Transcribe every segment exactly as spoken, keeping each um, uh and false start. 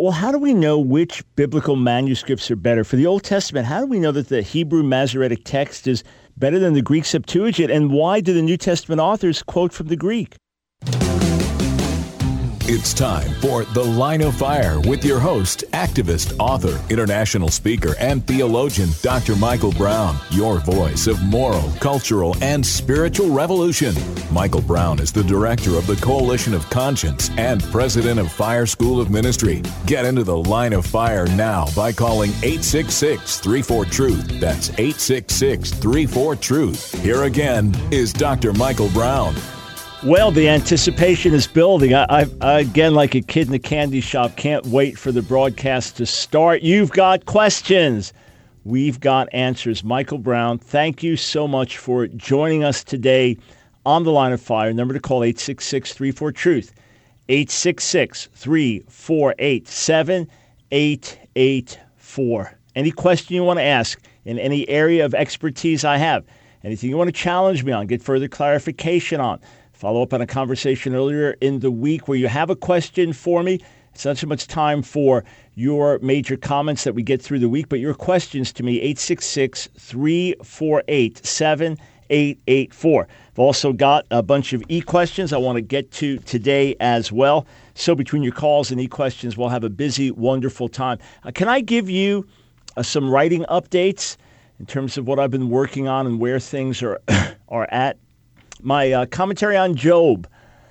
well, how do we know which biblical manuscripts are better? For the Old Testament, how do we know that the Hebrew Masoretic text is better than the Greek Septuagint? And why do the New Testament authors quote from the Greek? It's time for The Line of Fire with your host, activist, author, international speaker, and theologian, Doctor Michael Brown, your voice of moral, cultural, and spiritual revolution. Michael Brown is the director of the Coalition of Conscience and president of Fire School of Ministry. Get into The Line of Fire now by calling eight six six, three four, truth. That's eight six six, three four, truth. Here again is Doctor Michael Brown. Well, the anticipation is building. I, I, I, again, like a kid in a candy shop, can't wait for the broadcast to start. You've got questions. We've got answers. Michael Brown, thank you so much for joining us today on The Line of Fire. Number to call, eight six six, three four, truth. eight six six, three four eight, seven eight eight four. Any question you want to ask in any area of expertise I have, anything you want to challenge me on, get further clarification on, follow up on a conversation earlier in the week where you have a question for me. It's not so much time for your major comments that we get through the week, but your questions to me, eight six six, three four eight, seven eight eight four. I've also got a bunch of e-questions I want to get to today as well. So between your calls and e-questions, we'll have a busy, wonderful time. Uh, can I give you uh, some writing updates in terms of what I've been working on and where things are are at? My uh, commentary on Job.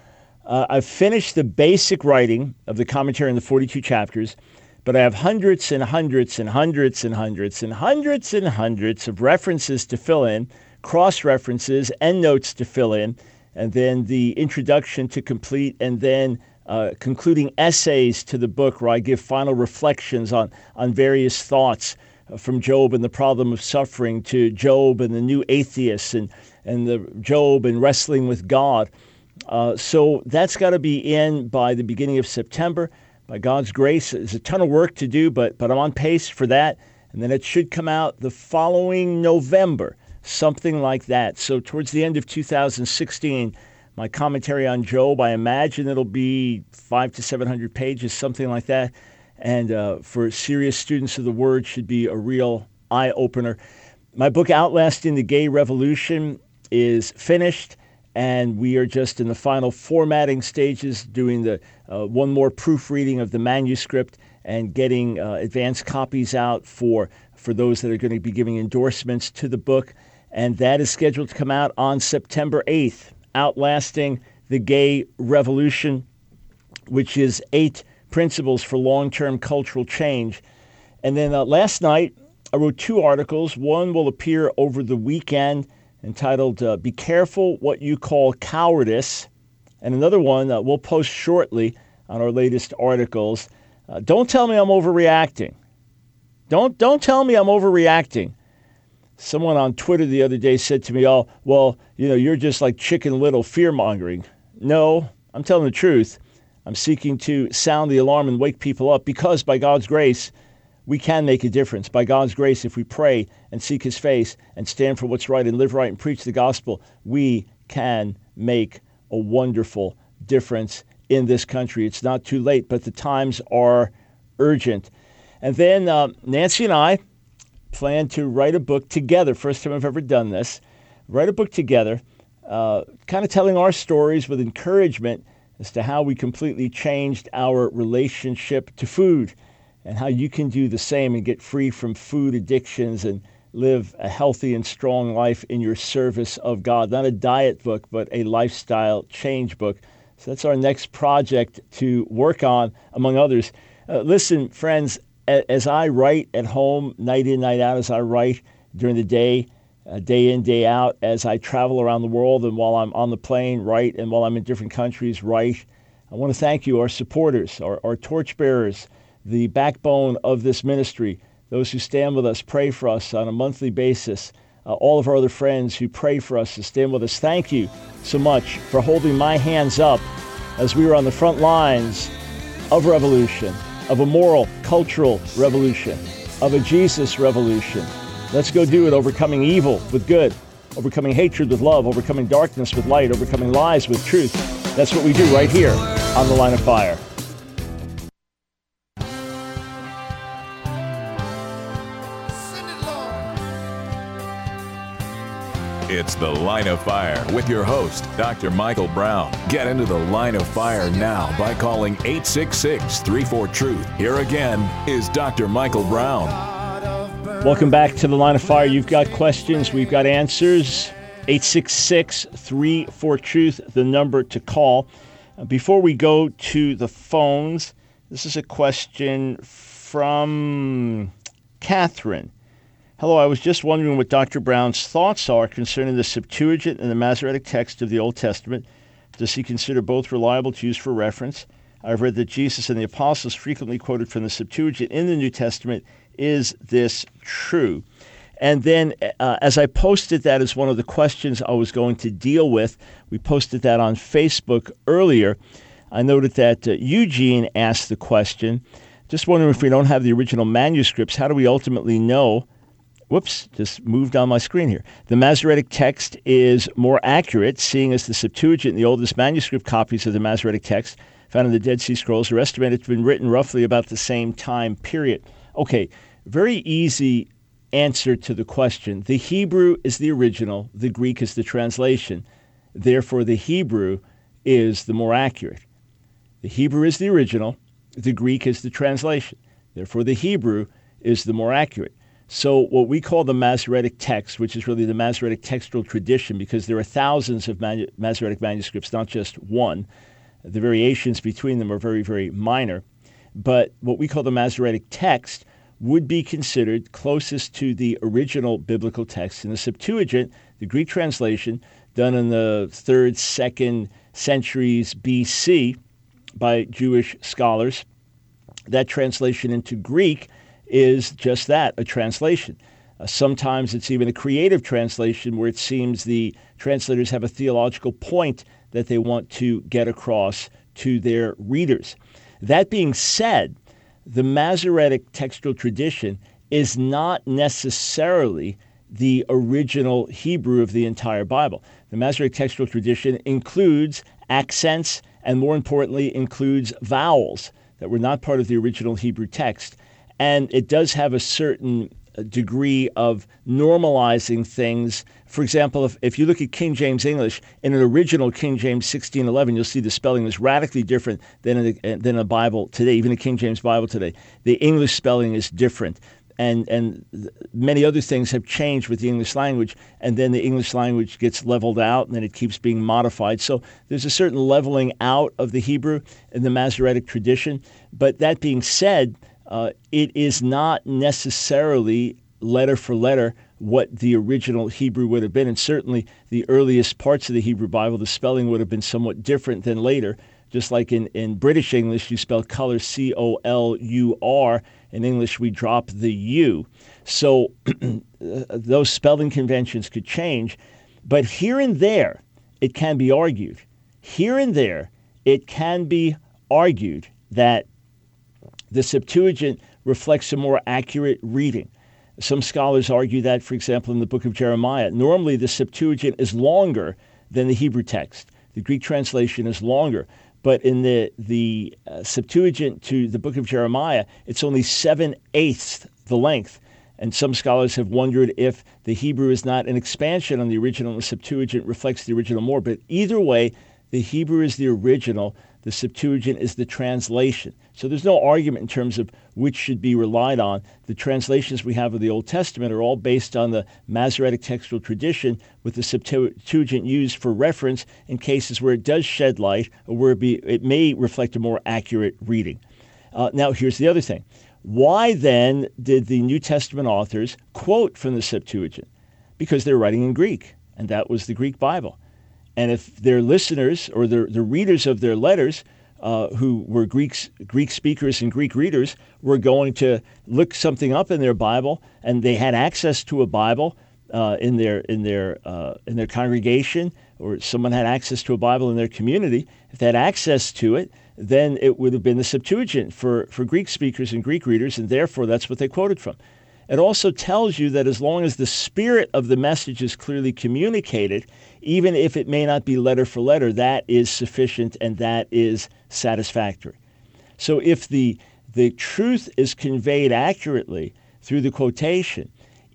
Uh, I've finished the basic writing of the commentary in the forty-two chapters, but I have hundreds and hundreds and hundreds and hundreds and hundreds and hundreds of references to fill in, cross-references, endnotes to fill in, and then the introduction to complete, and then uh, concluding essays to the book where I give final reflections on, on various thoughts uh, from Job and the problem of suffering to Job and the new atheists and and the Job and wrestling with God. Uh, so that's got to be in by the beginning of September. By God's grace, there's a ton of work to do, but but I'm on pace for that. And then it should come out the following November, something like that. So towards the end of two thousand sixteen, my commentary on Job, I imagine it'll be five to seven hundred pages, something like that. And uh, for serious students of the Word, should be a real eye-opener. My book, Outlasting the Gay Revolution, is finished, and we are just in the final formatting stages, doing the uh, one more proofreading of the manuscript and getting uh, advanced copies out for, for those that are going to be giving endorsements to the book. And that is scheduled to come out on September eighth, Outlasting the Gay Revolution, which is eight principles for long-term cultural change. And then uh, last night, I wrote two articles. One will appear over the weekend, entitled uh, Be Careful What You Call Cowardice. And another one uh, we'll post shortly on our latest articles. Uh, don't tell me I'm overreacting. Don't don't tell me I'm overreacting. Someone on Twitter the other day said to me, oh, well, you know, you're just like Chicken Little fear-mongering. No, I'm telling the truth. I'm seeking to sound the alarm and wake people up because by God's grace, we can make a difference. By God's grace, if we pray and seek his face and stand for what's right and live right and preach the gospel, we can make a wonderful difference in this country. It's not too late, but the times are urgent. And then uh, Nancy and I plan to write a book together. First time I've ever done this. Write a book together, uh, kind of telling our stories with encouragement as to how we completely changed our relationship to food, and how you can do the same and get free from food addictions and live a healthy and strong life in your service of God. Not a diet book, but a lifestyle change book. So that's our next project to work on, among others. Uh, listen, friends, as I write at home, night in, night out, as I write during the day, uh, day in, day out, as I travel around the world, and while I'm on the plane, write, and while I'm in different countries, write, I want to thank you, our supporters, our, our torchbearers, the backbone of this ministry, those who stand with us, pray for us on a monthly basis, uh, all of our other friends who pray for us and stand with us. Thank you so much for holding my hands up as we were on the front lines of revolution, of a moral, cultural revolution, of a Jesus revolution. Let's go do it, overcoming evil with good, overcoming hatred with love, overcoming darkness with light, overcoming lies with truth. That's what we do right here on The Line of Fire. It's The Line of Fire with your host, Doctor Michael Brown. Get into the Line of Fire now by calling eight six six, three four, truth. Here again is Doctor Michael Brown. Welcome back to The Line of Fire. You've got questions, we've got answers. eight six six, three four, truth, the number to call. Before we go to the phones, this is a question from Catherine. Hello, I was just wondering what Doctor Brown's thoughts are concerning the Septuagint and the Masoretic text of the Old Testament. Does he consider both reliable to use for reference? I've read that Jesus and the apostles frequently quoted from the Septuagint in the New Testament. Is this true? And then uh, as I posted that as one of the questions I was going to deal with, we posted that on Facebook earlier. I noted that uh, Eugene asked the question, just wondering if we don't have the original manuscripts, how do we ultimately know? Whoops, just moved on my screen here. The Masoretic text is more accurate, seeing as the Septuagint, the oldest manuscript copies of the Masoretic text found in the Dead Sea Scrolls, are estimated to have been written roughly about the same time period. Okay, very easy answer to the question. The Hebrew is the original, the Greek is the translation. Therefore, the Hebrew is the more accurate. The Hebrew is the original, the Greek is the translation. Therefore, the Hebrew is the more accurate. So what we call the Masoretic text, which is really the Masoretic textual tradition, because there are thousands of manu- Masoretic manuscripts, not just one. The variations between them are very, very minor. But what we call the Masoretic text would be considered closest to the original biblical text. In the Septuagint, the Greek translation, done in the third, second centuries B C by Jewish scholars, that translation into Greek is just that, a translation. Uh, sometimes it's even a creative translation where it seems the translators have a theological point that they want to get across to their readers. That being said, the Masoretic textual tradition is not necessarily the original Hebrew of the entire Bible. The Masoretic textual tradition includes accents and, more importantly, includes vowels that were not part of the original Hebrew text. And it does have a certain degree of normalizing things. For example, if, if you look at King James English, in an original King James sixteen eleven, you'll see the spelling is radically different than in a, than a Bible today, even a King James Bible today. The English spelling is different. And, and many other things have changed with the English language, and then the English language gets leveled out, and then it keeps being modified. So there's a certain leveling out of the Hebrew in the Masoretic tradition. But that being said, Uh, it is not necessarily letter for letter what the original Hebrew would have been. And certainly the earliest parts of the Hebrew Bible, the spelling would have been somewhat different than later. Just like in, in British English, you spell color C O L U R. In English, we drop the U. So those spelling conventions could change. But here and there, it can be argued. Here and there, it can be argued that the Septuagint reflects a more accurate reading. Some scholars argue that, for example, in the book of Jeremiah, normally the Septuagint is longer than the Hebrew text. The Greek translation is longer. But in the, the uh, Septuagint to the book of Jeremiah, it's only seven-eighths the length. And some scholars have wondered if the Hebrew is not an expansion on the original and the Septuagint reflects the original more. But either way, the Hebrew is the original. The Septuagint is the translation. So there's no argument in terms of which should be relied on. The translations we have of the Old Testament are all based on the Masoretic textual tradition, with the Septuagint used for reference in cases where it does shed light or where it, be, it may reflect a more accurate reading. Uh, now, here's the other thing. Why then did the New Testament authors quote from the Septuagint? Because they're writing in Greek, and that was the Greek Bible. And if their listeners or the, the readers of their letters uh, who were Greeks, Greek speakers and Greek readers were going to look something up in their Bible, and they had access to a Bible uh, in their in their uh, in their congregation, or someone had access to a Bible in their community, if they had access to it, then it would have been the Septuagint for, for Greek speakers and Greek readers, and therefore that's what they quoted from. It also tells you that as long as the spirit of the message is clearly communicated, even if it may not be letter for letter, that is sufficient and that is satisfactory. So if the, the truth is conveyed accurately through the quotation,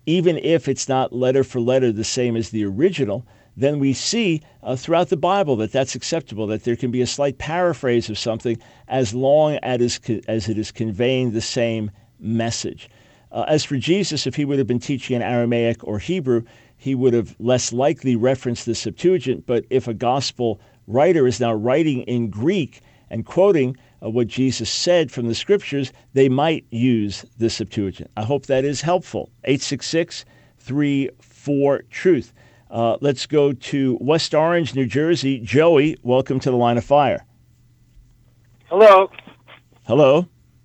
even if it's not letter for letter the same as the original, then we see uh, throughout the Bible that that's acceptable, that there can be a slight paraphrase of something as long as, as it is conveying the same message. Uh, as for Jesus, if he would have been teaching in Aramaic or Hebrew, he would have less likely referenced the Septuagint. But if a gospel writer is now writing in Greek and quoting uh, what Jesus said from the scriptures, they might use the Septuagint. I hope that is helpful. eight six six, three four, truth. Uh, let's go to West Orange, New Jersey. Joey, welcome to the Line of Fire. Hello. Hello.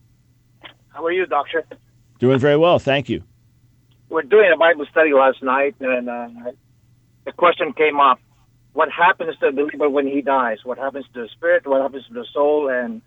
How are you, Doctor? Doing very well, thank you. We're doing a Bible study last night, and uh, the question came up: what happens to a believer when he dies? What happens to the spirit? What happens to the soul? And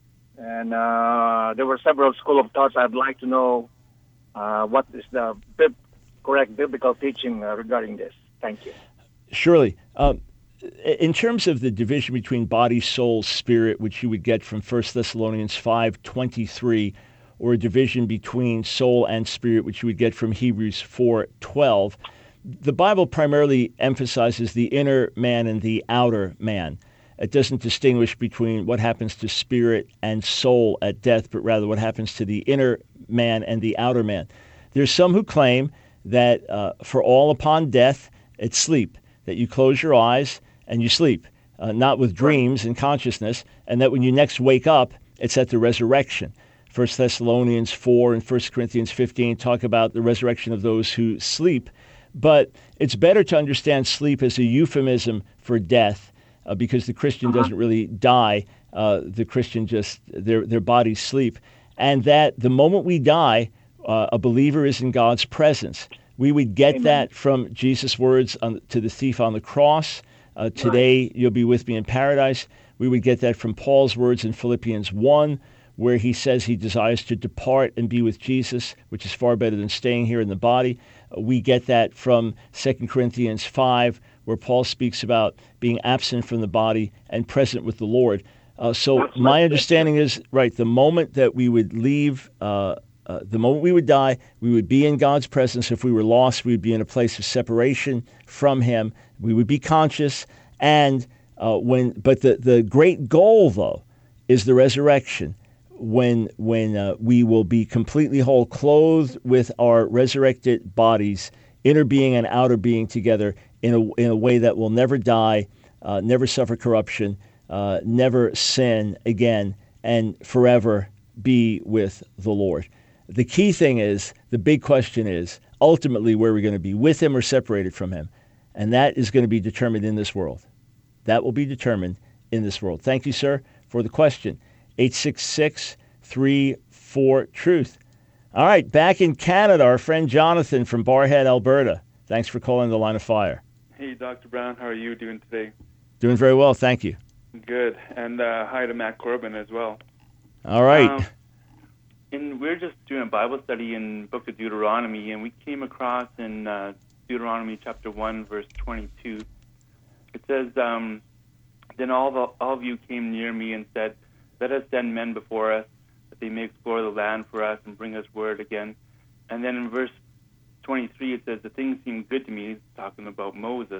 and uh, there were several school of thoughts. I'd like to know uh, what is the bib- correct biblical teaching uh, regarding this. Thank you. Surely. Um, in terms of the division between body, soul, spirit, which you would get from First Thessalonians five twenty-three, or a division between soul and spirit, which you would get from Hebrews four twelve, the Bible primarily emphasizes the inner man and the outer man. It doesn't distinguish between what happens to spirit and soul at death, but rather what happens to the inner man and the outer man. There's some who claim that uh, for all upon death, it's sleep, that you close your eyes and you sleep, uh, not with dreams and consciousness, and that when you next wake up, it's at the resurrection. First Thessalonians four and First Corinthians fifteen talk about the resurrection of those who sleep, but it's better to understand sleep as a euphemism for death, uh, because the Christian uh-huh. doesn't really die. Uh, the Christian just, their, their bodies sleep. And that the moment we die, uh, a believer is in God's presence. We would get Amen. That from Jesus' words on, to the thief on the cross. Uh, Today right. you'll be with me in paradise. We would get that from Paul's words in Philippians one, where he says he desires to depart and be with Jesus, which is far better than staying here in the body. Uh, we get that from Second Corinthians five, where Paul speaks about being absent from the body and present with the Lord. Uh, so That's my understanding is, right, the moment that we would leave uh, Uh, the moment we would die, we would be in God's presence. If we were lost, we would be in a place of separation from him. We would be conscious. And uh, when, but the, the great goal, though, is the resurrection, when when uh, we will be completely whole, clothed with our resurrected bodies, inner being and outer being together in a, in a way that will never die, uh, never suffer corruption, uh, never sin again, and forever be with the Lord. The key thing is, the big question is, ultimately, where we're going to be, with him or separated from him. And that is going to be determined in this world. That will be determined in this world. Thank you, sir, for the question. eight six six, three four, truth. All right, back in Canada, our friend Jonathan from Barhead, Alberta. Thanks for calling the Line of Fire. Hey, Doctor Brown. How are you doing today? Doing very well, thank you. Good. And uh, hi to Matt Corbin as well. All right. Um, And we're just doing a Bible study in the book of Deuteronomy, and we came across in uh, Deuteronomy chapter one, verse twenty-two. It says, um, Then all, the, all of you came near me and said, Let us send men before us, that they may explore the land for us and bring us word again. And then in verse twenty-three, it says, The things seem good to me, talking about Moses.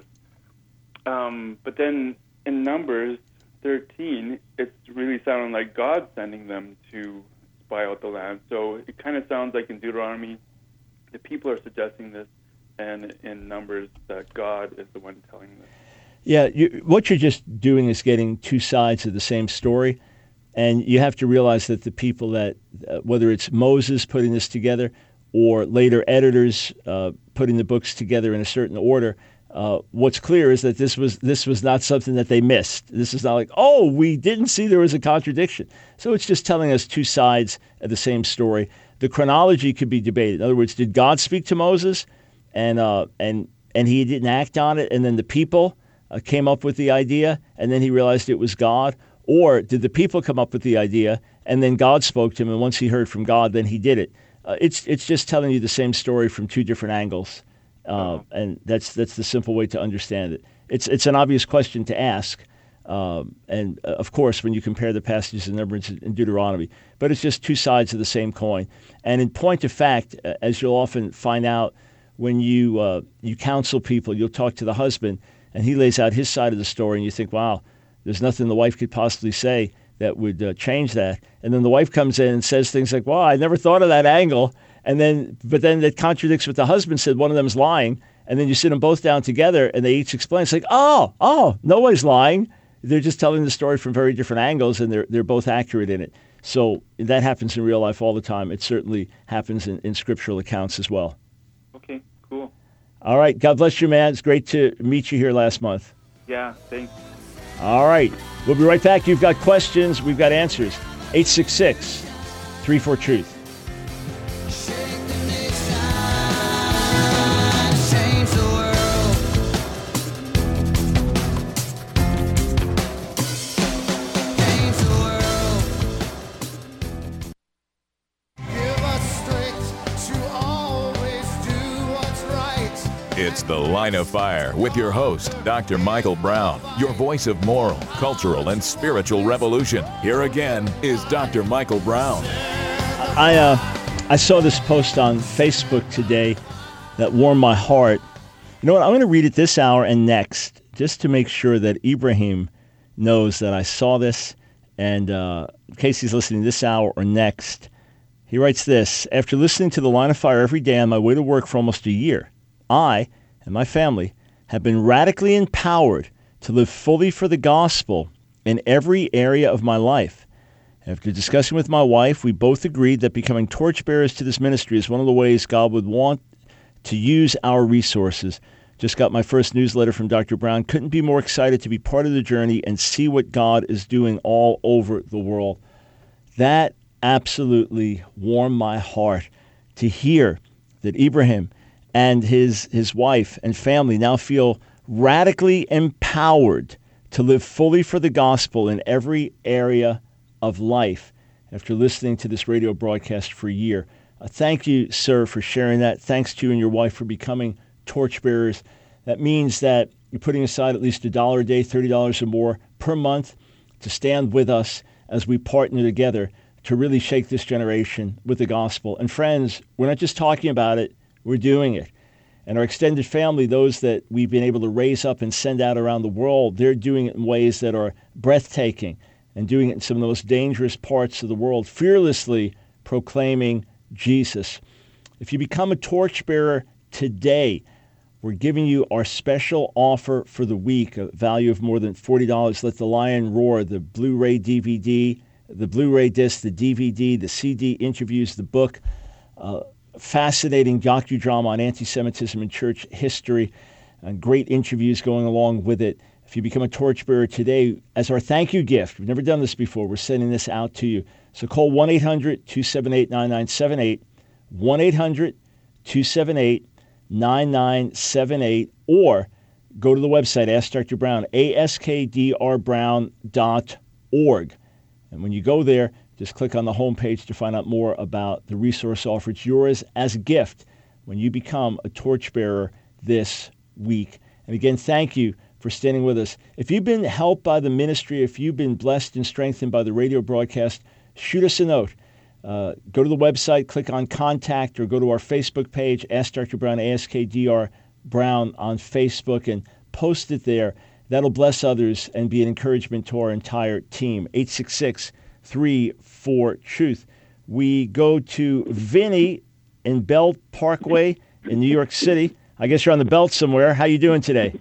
Um, but then in Numbers thirteen, it's really sounding like God sending them to spy out the land. So it kind of sounds like in Deuteronomy, the people are suggesting this, and in Numbers, that God is the one telling this. Yeah, you, what you're just doing is getting two sides of the same story, and you have to realize that the people that, uh, whether it's Moses putting this together or later editors uh, putting the books together in a certain order, Uh, what's clear is that this was this was not something that they missed. This is not like, oh, we didn't see there was a contradiction. So it's just telling us two sides of the same story. The chronology could be debated. In other words, did God speak to Moses, and uh, and and he didn't act on it, and then the people uh, came up with the idea, and then he realized it was God? Or did the people come up with the idea, and then God spoke to him, and once he heard from God, then he did it? Uh, it's it's just telling you the same story from two different angles. Uh, and that's that's the simple way to understand it. It's it's an obvious question to ask, um, and uh, of course when you compare the passages in Numbers and Deuteronomy, but it's just two sides of the same coin. And in point of fact, uh, as you'll often find out when you uh, you counsel people, you'll talk to the husband, and he lays out his side of the story, and you think, wow, there's nothing the wife could possibly say that would uh, change that. And then the wife comes in and says things like, wow, I never thought of that angle. And then, but then that contradicts what the husband said. One of them's lying. And then you sit them both down together and they each explain. It's like, oh, oh, nobody's lying. They're just telling the story from very different angles, and they're they're both accurate in it. So that happens in real life all the time. It certainly happens in, in scriptural accounts as well. Okay, cool. All right. God bless you, man. It's great to meet you here last month. Yeah, thanks. All right. We'll be right back. You've got questions. We've got answers. eight six six, three four, truth. It's The Line of Fire with your host, Doctor Michael Brown, your voice of moral, cultural, and spiritual revolution. Here again is Doctor Michael Brown. I uh, I saw this post on Facebook today that warmed my heart. You know what? I'm going to read it this hour and next, just to make sure that Ibrahim knows that I saw this. And uh, in case he's listening this hour or next, he writes this: after listening to The Line of Fire every day on my way to work for almost a year, I and my family have been radically empowered to live fully for the gospel in every area of my life. After discussing with my wife, we both agreed that becoming torchbearers to this ministry is one of the ways God would want to use our resources. Just got my first newsletter from Doctor Brown. Couldn't be more excited to be part of the journey and see what God is doing all over the world. That absolutely warmed my heart to hear that Ibrahim and his his wife and family now feel radically empowered to live fully for the gospel in every area of life after listening to this radio broadcast for a year. Uh, thank you, sir, for sharing that. Thanks to you and your wife for becoming torchbearers. That means that you're putting aside at least a dollar a day, thirty dollars or more per month to stand with us as we partner together to really shake this generation with the gospel. And friends, we're not just talking about it, we're doing it. And our extended family, those that we've been able to raise up and send out around the world, they're doing it in ways that are breathtaking and doing it in some of the most dangerous parts of the world, fearlessly proclaiming Jesus. If you become a torchbearer today, we're giving you our special offer for the week, a value of more than forty dollars. Let the Lion Roar, the Blu-ray D V D, the Blu-ray disc, the D V D, the C D interviews, the book, uh, fascinating docudrama on anti-Semitism in church history, and great interviews going along with it. If you become a torchbearer today, as our thank you gift, we've never done this before, we're sending this out to you. So call one eight hundred, two seven eight, nine nine seven eight, one eight hundred, two seven eight, nine nine seven eight, or go to the website, Ask Doctor Brown, A S K D R brown dot org. And when you go there, just click on the homepage to find out more about the resource offer. It's yours as a gift when you become a torchbearer this week. And again, thank you for standing with us. If you've been helped by the ministry, if you've been blessed and strengthened by the radio broadcast, shoot us a note. Uh, go to the website, click on Contact, or go to our Facebook page, Ask Doctor Brown, A S K D R Brown on Facebook, and post it there. That'll bless others and be an encouragement to our entire team. eight six six, three four, truth. We go to Vinny in Belt Parkway in New York City. I guess you're on the belt somewhere. How you doing today?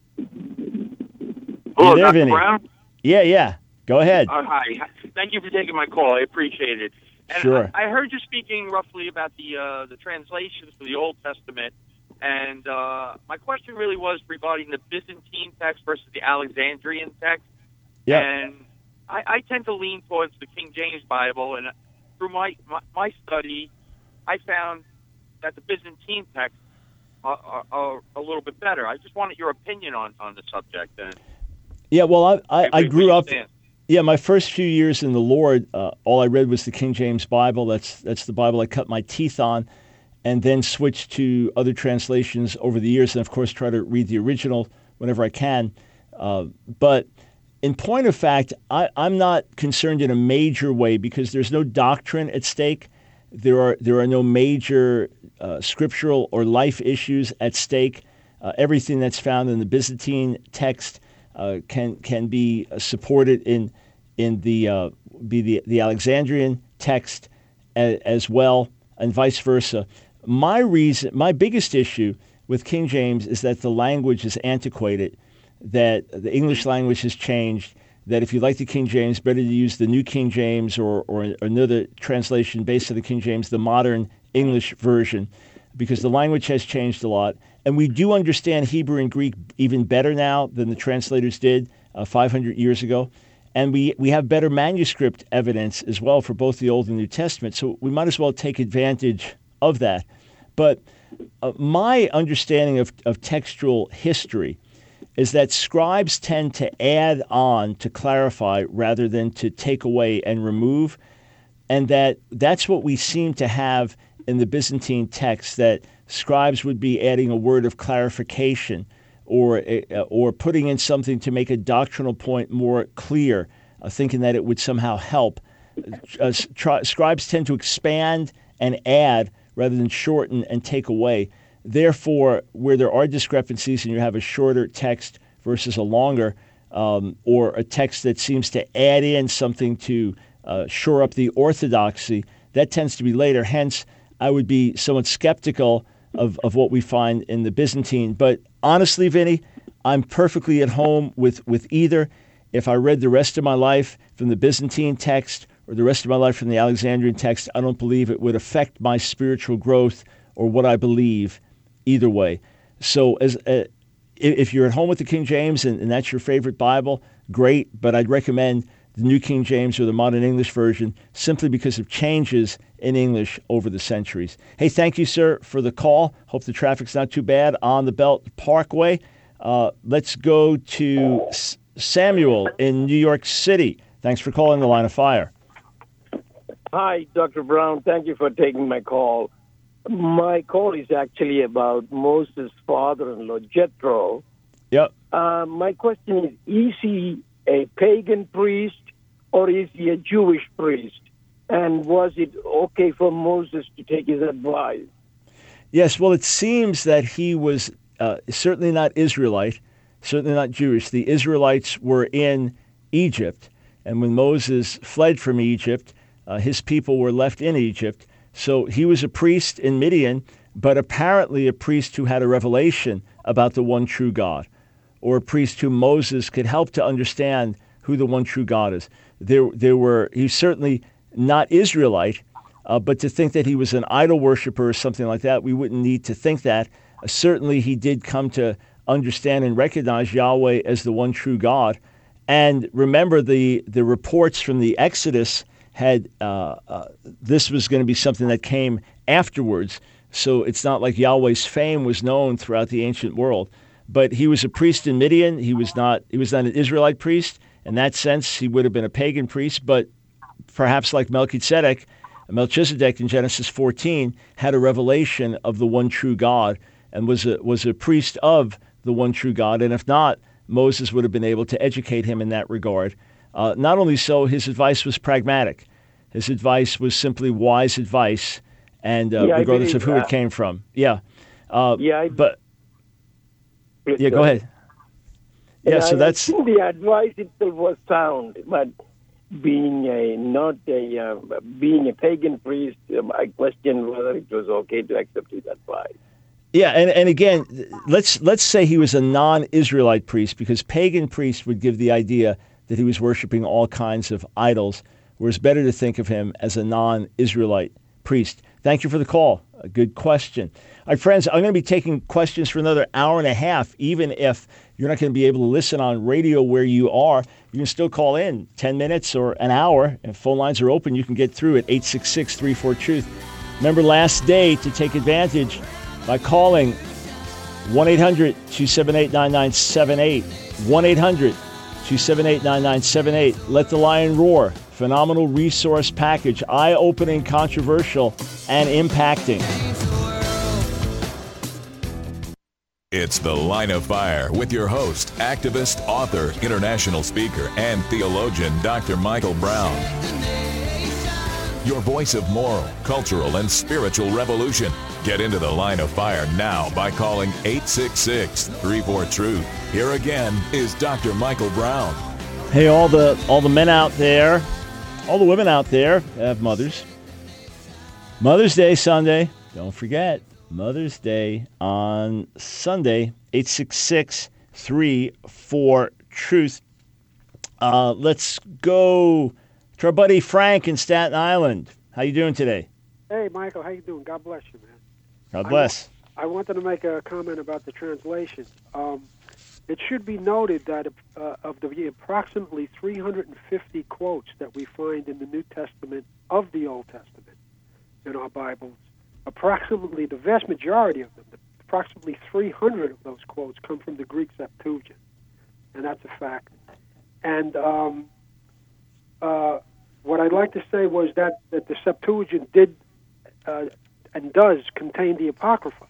Hello, you there, Doctor Vinny? Brown? Yeah, yeah. Go ahead. Uh, hi. Thank you for taking my call. I appreciate it. And Sure. I, I heard you speaking roughly about the uh, the translations for the Old Testament, and uh, my question really was regarding the Byzantine text versus the Alexandrian text. Yeah. And I, I tend to lean towards the King James Bible, and through my, my, my study, I found that the Byzantine texts are, are, are a little bit better. I just wanted your opinion on, on the subject. And Yeah, well, I, I, I grew up... Stand. Yeah, my first few years in the Lord, uh, all I read was the King James Bible. That's that's the Bible I cut my teeth on, and then switched to other translations over the years, and of course try to read the original whenever I can. Uh, but in point of fact, I, I'm not concerned in a major way because there's no doctrine at stake. There are there are no major uh, scriptural or life issues at stake. Uh, everything that's found in the Byzantine text uh, can can be supported in in the uh, be the the Alexandrian text as, as well, and vice versa. My reason, my biggest issue with King James is that the language is antiquated, that the English language has changed, that if you like the King James, better to use the New King James or, or another translation based on the King James, the modern English version, because the language has changed a lot. And we do understand Hebrew and Greek even better now than the translators did uh, five hundred years ago. And we, we have better manuscript evidence as well for both the Old and New Testament. So we might as well take advantage of that. But uh, my understanding of, of textual history is that scribes tend to add on to clarify rather than to take away and remove, and that that's what we seem to have in the Byzantine text, that scribes would be adding a word of clarification or uh, or putting in something to make a doctrinal point more clear, uh, thinking that it would somehow help. Uh, tri- scribes tend to expand and add rather than shorten and take away. Therefore, where there are discrepancies and you have a shorter text versus a longer, um, or a text that seems to add in something to uh, shore up the orthodoxy, that tends to be later. Hence, I would be somewhat skeptical of, of what we find in the Byzantine. But honestly, Vinny, I'm perfectly at home with, with either. If I read the rest of my life from the Byzantine text or the rest of my life from the Alexandrian text, I don't believe it would affect my spiritual growth or what I believe either way. So as uh, if you're at home with the King James and, and that's your favorite Bible, great, but I'd recommend the New King James or the Modern English Version simply because of changes in English over the centuries. Hey, thank you, sir, for the call. Hope the traffic's not too bad on the Belt Parkway. Uh, let's go to S- Samuel in New York City. Thanks for calling the Line of Fire. Hi, Doctor Brown. Thank you for taking my call. My call is actually about Moses' father-in-law, Jethro. Yep. Uh, my question is, is he a pagan priest or is he a Jewish priest? And was it okay for Moses to take his advice? Yes, well, it seems that he was uh, certainly not Israelite, certainly not Jewish. The Israelites were in Egypt, and when Moses fled from Egypt, uh, his people were left in Egypt. So he was a priest in Midian, but apparently a priest who had a revelation about the one true God, or a priest whom Moses could help to understand who the one true God is. There, there were. He's certainly not Israelite, uh, but to think that he was an idol worshiper or something like that, we wouldn't need to think that. Uh, certainly, he did come to understand and recognize Yahweh as the one true God. And remember, the the reports from the Exodus had uh, uh, this was going to be something that came afterwards. So it's not like Yahweh's fame was known throughout the ancient world. But he was a priest in Midian. He was not he was not an Israelite priest. In that sense, he would have been a pagan priest, but perhaps like Melchizedek, Melchizedek in Genesis fourteen had a revelation of the one true God and was a, was a priest of the one true God. And if not, Moses would have been able to educate him in that regard. Uh, not only so, his advice was pragmatic. His advice was simply wise advice, and uh, yeah, regardless of who that. it came from. Yeah. Uh, yeah. I, but yeah, go ahead. Yeah, and so I that's think the advice itself was sound, but being a not a uh, being a pagan priest, um, I question whether it was okay to accept his advice. Yeah, and, and again, let's let's say he was a non-Israelite priest, because pagan priests would give the idea that he was worshiping all kinds of idols, whereas better to think of him as a non-Israelite priest. Thank you for the call. A good question. All right, friends, I'm going to be taking questions for another hour and a half, even if you're not going to be able to listen on radio where you are. You can still call in ten minutes or an hour. If phone lines are open, you can get through at eight six six, three four, truth. Remember, last day to take advantage by calling one eight hundred, two seven eight, nine nine seven eight, one eight hundred, two seven eight, nine nine seven eight. Let the Lion Roar. Phenomenal resource package, eye-opening, controversial, and impacting. It's The Line of Fire with your host, activist, author, international speaker, and theologian, Doctor Michael Brown. your voice of moral, cultural, and spiritual revolution. Get into the line of fire now by calling eight six six, three four, truth. Here again is Doctor Michael Brown. Hey, all the all the men out there, all the women out there that have mothers. Mother's Day Sunday. Don't forget, Mother's Day on Sunday, eight six six, three four, truth. Uh, let's go to our buddy Frank in Staten Island. How you doing today? Hey, Michael. How you doing? God bless you, man. God bless. I, I wanted to make a comment about the translation. Um, it should be noted that uh, of the approximately three hundred fifty quotes that we find in the New Testament of the Old Testament in our Bibles, approximately the vast majority of them, approximately three hundred of those quotes come from the Greek Septuagint, and that's a fact. And um, uh, what I'd like to say was that, that the Septuagint did uh, and does contain the Apocrypha.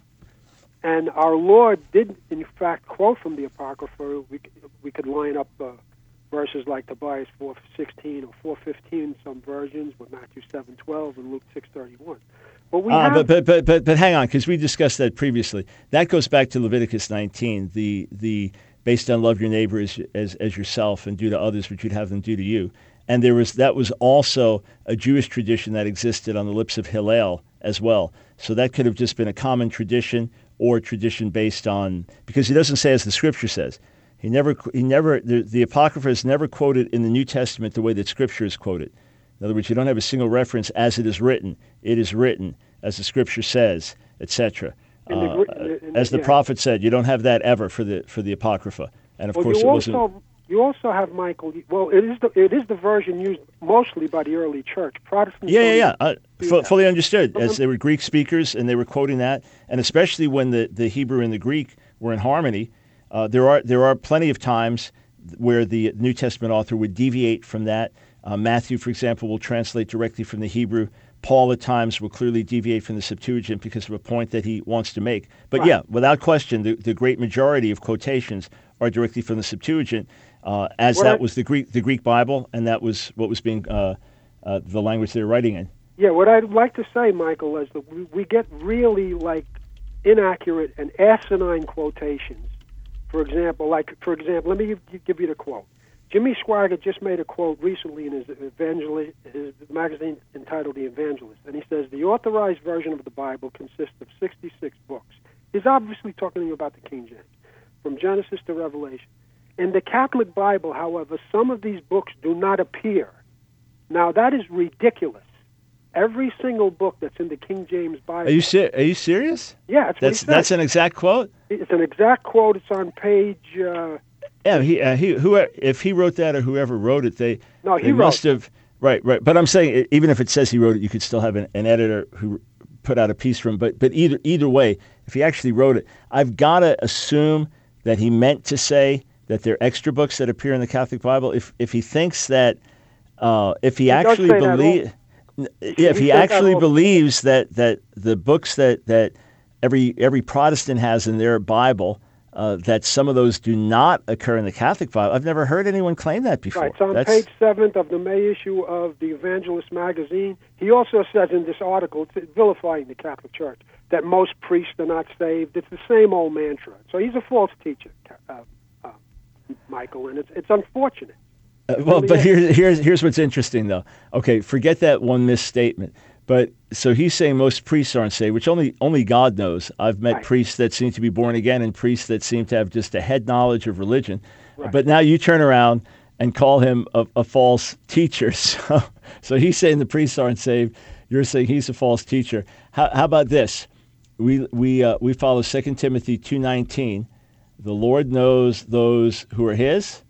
And our Lord did, in fact, quote from the Apocrypha. We, we could line up uh, verses like Tobias four sixteen or four fifteen, some versions, with Matthew seven twelve and Luke six thirty-one. But, we uh, have, but, but, but, but, but hang on, because we discussed that previously. That goes back to Leviticus nineteen, the the based on love your neighbor as, as, as yourself and do to others what you'd have them do to you. And there was that was also a Jewish tradition that existed on the lips of Hillel as well. So that could have just been a common tradition or a tradition based on, because he doesn't say as the Scripture says. He never, he never, the, the Apocrypha is never quoted in the New Testament the way that Scripture is quoted. In other words, you don't have a single reference as it is written. It is written as the Scripture says, et cetera. Uh, as the yeah. prophet said, you don't have that ever for the for the Apocrypha. And of well, course, you it also, wasn't. You also have, Michael. Well, it is the it is the version used mostly by the early church. Protestants. Yeah, yeah, yeah. Uh, f- fully understood. But as they were Greek speakers and they were quoting that, and especially when the, the Hebrew and the Greek were in harmony, uh, there are there are plenty of times where the New Testament author would deviate from that. Uh, Matthew, for example, will translate directly from the Hebrew. Paul at times will clearly deviate from the Septuagint because of a point that he wants to make. But right. yeah, without question, the, the great majority of quotations are directly from the Septuagint, uh, as what that I, was the Greek the Greek Bible, and that was what was being uh, uh, the language they were writing in. Yeah, what I'd like to say, Michael, is that we, we get really like inaccurate and asinine quotations. For example, like for example, let me give, give you the quote. Jimmy Swaggart just made a quote recently in his evangelist, his magazine entitled The Evangelist, and he says, the authorized version of the Bible consists of sixty-six books. He's obviously talking about the King James, from Genesis to Revelation. In the Catholic Bible, however, some of these books do not appear. Now, that is ridiculous. Every single book that's in the King James Bible... Are you, ser- are you serious? Yeah, it's that's, that's an exact quote? It's an exact quote. It's on page... Uh, Yeah, he uh, he who if he wrote that or whoever wrote it, they no, he they wrote must have right right. But I'm saying even if it says he wrote it, you could still have an, an editor who put out a piece for him. But but either either way, if he actually wrote it, I've got to assume that he meant to say that there are extra books that appear in the Catholic Bible. If if he thinks that uh, if he, he actually believes yeah, if he, he actually that believes that that the books that that every every Protestant has in their Bible. Uh, that some of those do not occur in the Catholic Bible. I've never heard anyone claim that before. Right, it's on That's... page seventh of the May issue of the Evangelist magazine. He also says in this article, it's vilifying the Catholic Church, that most priests are not saved. It's the same old mantra. So he's a false teacher, uh, uh, Michael, and it's it's unfortunate. Uh, well, really but here's here's here's what's interesting, though. Okay, forget that one misstatement. But so he's saying most priests aren't saved, which only only God knows. I've met right. priests that seem to be born again and priests that seem to have just a head knowledge of religion. Right. But now you turn around and call him a, a false teacher. So, so he's saying the priests aren't saved. You're saying he's a false teacher. How, how about this? We we uh, we follow Second Timothy two nineteen. The Lord knows those who are his,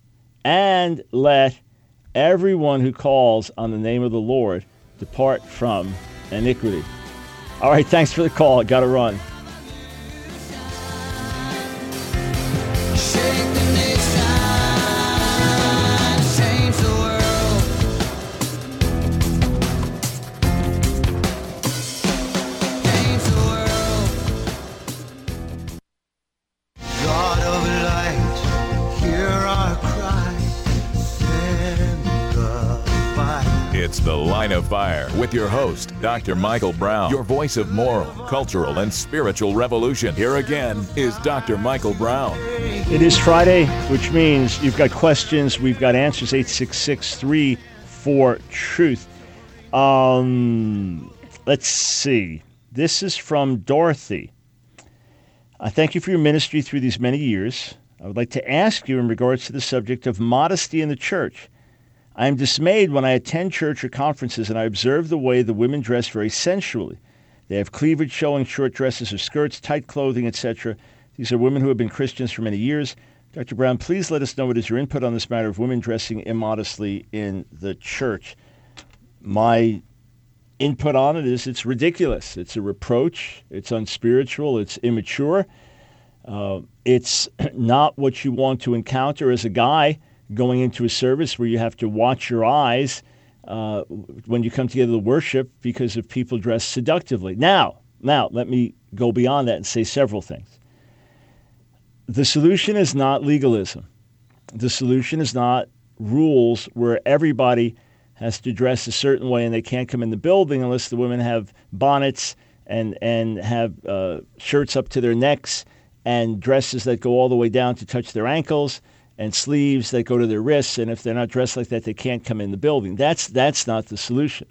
and let everyone who calls on the name of the Lord depart from iniquity. All right, thanks for the call. Got to run. It's The Line of Fire with your host, Doctor Michael Brown, your voice of moral, cultural, and spiritual revolution. Here again is Doctor Michael Brown. It is Friday, which means you've got questions, we've got answers, eight six six, three four, truth. Um, let's see. This is from Dorothy. I thank you for your ministry through these many years. I would like to ask you in regards to the subject of modesty in the church. I am dismayed when I attend church or conferences and I observe the way the women dress very sensually. They have cleavage showing, short dresses or skirts, tight clothing, et cetera. These are women who have been Christians for many years. Doctor Brown, please let us know what is your input on this matter of women dressing immodestly in the church. My input on it is it's ridiculous. It's a reproach. It's unspiritual. It's immature. Uh, it's not what you want to encounter as a guy going into a service where you have to watch your eyes uh, when you come together to worship because of people dressed seductively. Now, now, let me go beyond that and say several things. The solution is not legalism. The solution is not rules where everybody has to dress a certain way and they can't come in the building unless the women have bonnets and, and have uh, shirts up to their necks and dresses that go all the way down to touch their ankles and sleeves that go to their wrists. And if they're not dressed like that, they can't come in the building. That's, that's not the solution.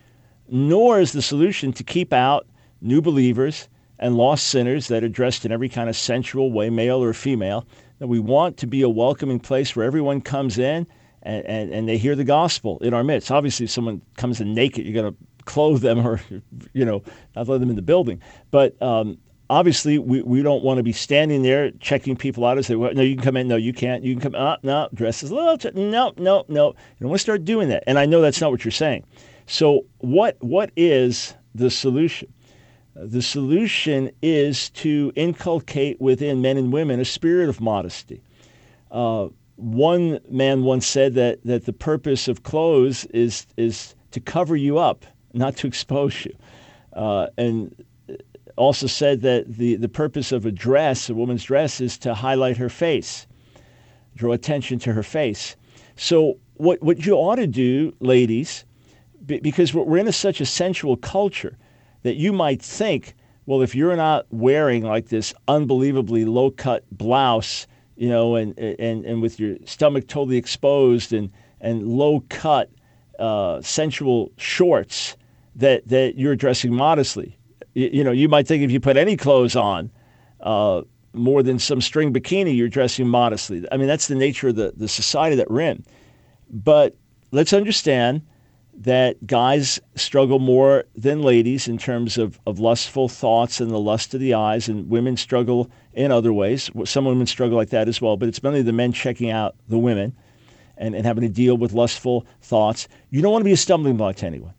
Nor is the solution to keep out new believers and lost sinners that are dressed in every kind of sensual way, male or female. That we want to be a welcoming place where everyone comes in and, and, and they hear the gospel in our midst. Obviously, if someone comes in naked, you're going to clothe them or, you know, not let them in the building. But um, obviously, we, we don't want to be standing there checking people out as they no, you can come in, no, you can't, you can come, uh, no, dress is a little, t- no, no, no. You don't want to start doing that. And I know that's not what you're saying. So what what is the solution? The solution is to inculcate within men and women a spirit of modesty. Uh, one man once said that that the purpose of clothes is is to cover you up, not to expose you. Uh, and also said that the, the purpose of a dress, a woman's dress, is to highlight her face, draw attention to her face. So what, what you ought to do, ladies, b- because we're in a, such a sensual culture, that you might think, well, if you're not wearing like this unbelievably low-cut blouse, you know, and and and with your stomach totally exposed and and low-cut uh, sensual shorts, that that you're dressing modestly. You, you know, you might think if you put any clothes on, uh, more than some string bikini, you're dressing modestly. I mean, that's the nature of the, the society that we're in. But let's understand that guys struggle more than ladies in terms of, of lustful thoughts and the lust of the eyes, and women struggle in other ways. Some women struggle like that as well, but it's mainly the men checking out the women and, and having to deal with lustful thoughts. You don't want to be a stumbling block to anyone.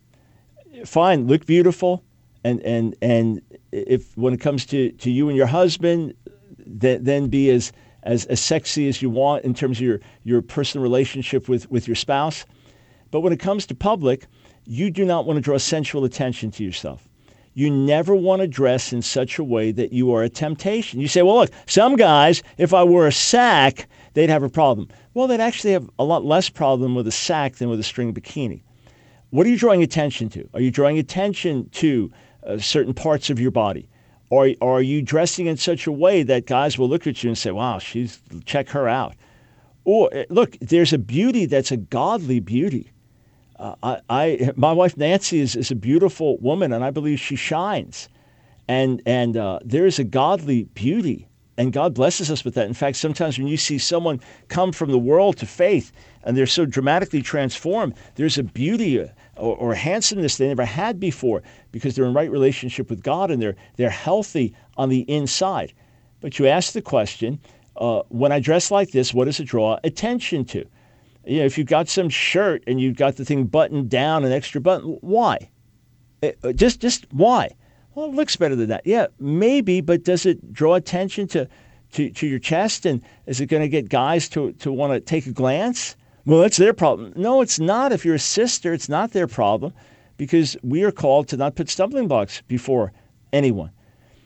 Fine, look beautiful, and and and if when it comes to, to you and your husband, then, then be as, as as sexy as you want in terms of your, your personal relationship with, with your spouse. But when it comes to public, you do not want to draw sensual attention to yourself. You never want to dress in such a way that you are a temptation. You say, well, look, some guys, if I wore a sack, they'd have a problem. Well, they'd actually have a lot less problem with a sack than with a string bikini. What are you drawing attention to? Are you drawing attention to uh, certain parts of your body? Or, or are you dressing in such a way that guys will look at you and say, wow, she's check her out? Or, look, there's a beauty that's a godly beauty. Uh, I, I, my wife Nancy is, is a beautiful woman, and I believe she shines. And and uh, there is a godly beauty, and God blesses us with that. In fact, sometimes when you see someone come from the world to faith, and they're so dramatically transformed, there's a beauty or, or handsomeness they never had before because they're in right relationship with God, and they're they're healthy on the inside. But you ask the question, uh, when I dress like this, what does it draw attention to? You know, if you've got some shirt and you've got the thing buttoned down, an extra button, why? It, just, just why? Well, it looks better than that. Yeah, maybe, but does it draw attention to, to, to your chest? And is it going to get guys to, to want to take a glance? Well, that's their problem. No, it's not. If you're a sister, it's not their problem because we are called to not put stumbling blocks before anyone.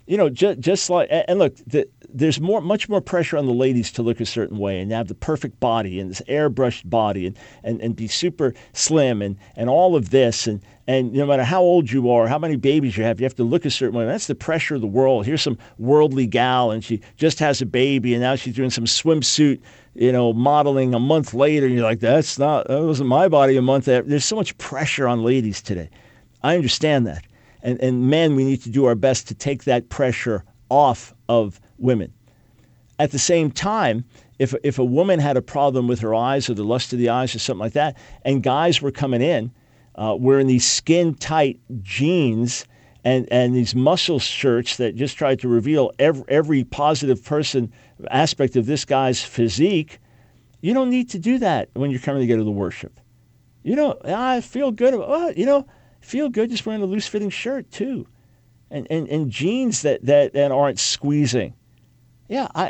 You know, just, just like, and look, the, there's more, much more pressure on the ladies to look a certain way and have the perfect body and this airbrushed body and, and, and be super slim and, and all of this. And, and no matter how old you are, how many babies you have, you have to look a certain way. That's the pressure of the world. Here's some worldly gal and she just has a baby and now she's doing some swimsuit, you know, modeling a month later. And you're like, that's not, that wasn't my body a month after. There's so much pressure on ladies today. I understand that. And, and men, we need to do our best to take that pressure off of women. At the same time, if if a woman had a problem with her eyes or the lust of the eyes or something like that, and guys were coming in uh, wearing these skin-tight jeans and, and these muscle shirts that just tried to reveal every, every positive person aspect of this guy's physique, you don't need to do that when you're coming together to worship. You know, I feel good about, oh, you know, feel good just wearing a loose-fitting shirt too, and and, and jeans that, that, that aren't squeezing. Yeah, I.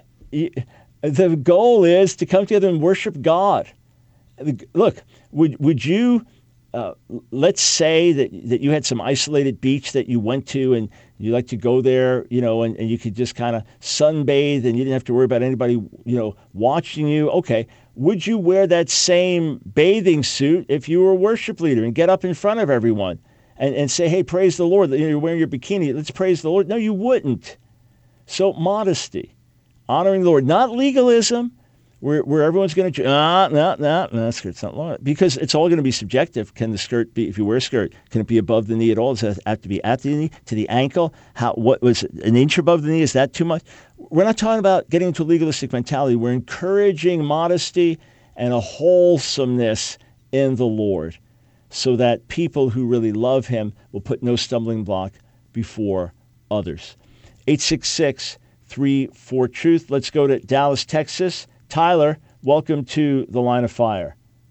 The goal is to come together and worship God. Look, would would you? Uh, let's say that that you had some isolated beach that you went to, and you like to go there, you know, and, and you could just kind of sunbathe, and you didn't have to worry about anybody, you know, watching you. Okay, would you wear that same bathing suit if you were a worship leader and get up in front of everyone and, and say, hey, praise the Lord? You know, you're wearing your bikini. Let's praise the Lord. No, you wouldn't. So modesty, honoring the Lord, not legalism, where where everyone's going to, ah, no, no, no, skirt's not long. Because it's all going to be subjective. Can the skirt be, if you wear a skirt, can it be above the knee at all? Does it have to be at the knee, to the ankle? How, what was it, an inch above the knee? Is that too much? We're not talking about getting into a legalistic mentality. We're encouraging modesty and a wholesomeness in the Lord so that people who really love him will put no stumbling block before others. eight six six, three four, truth. Let's go to Dallas, Texas. Tyler, welcome to the Line of Fire.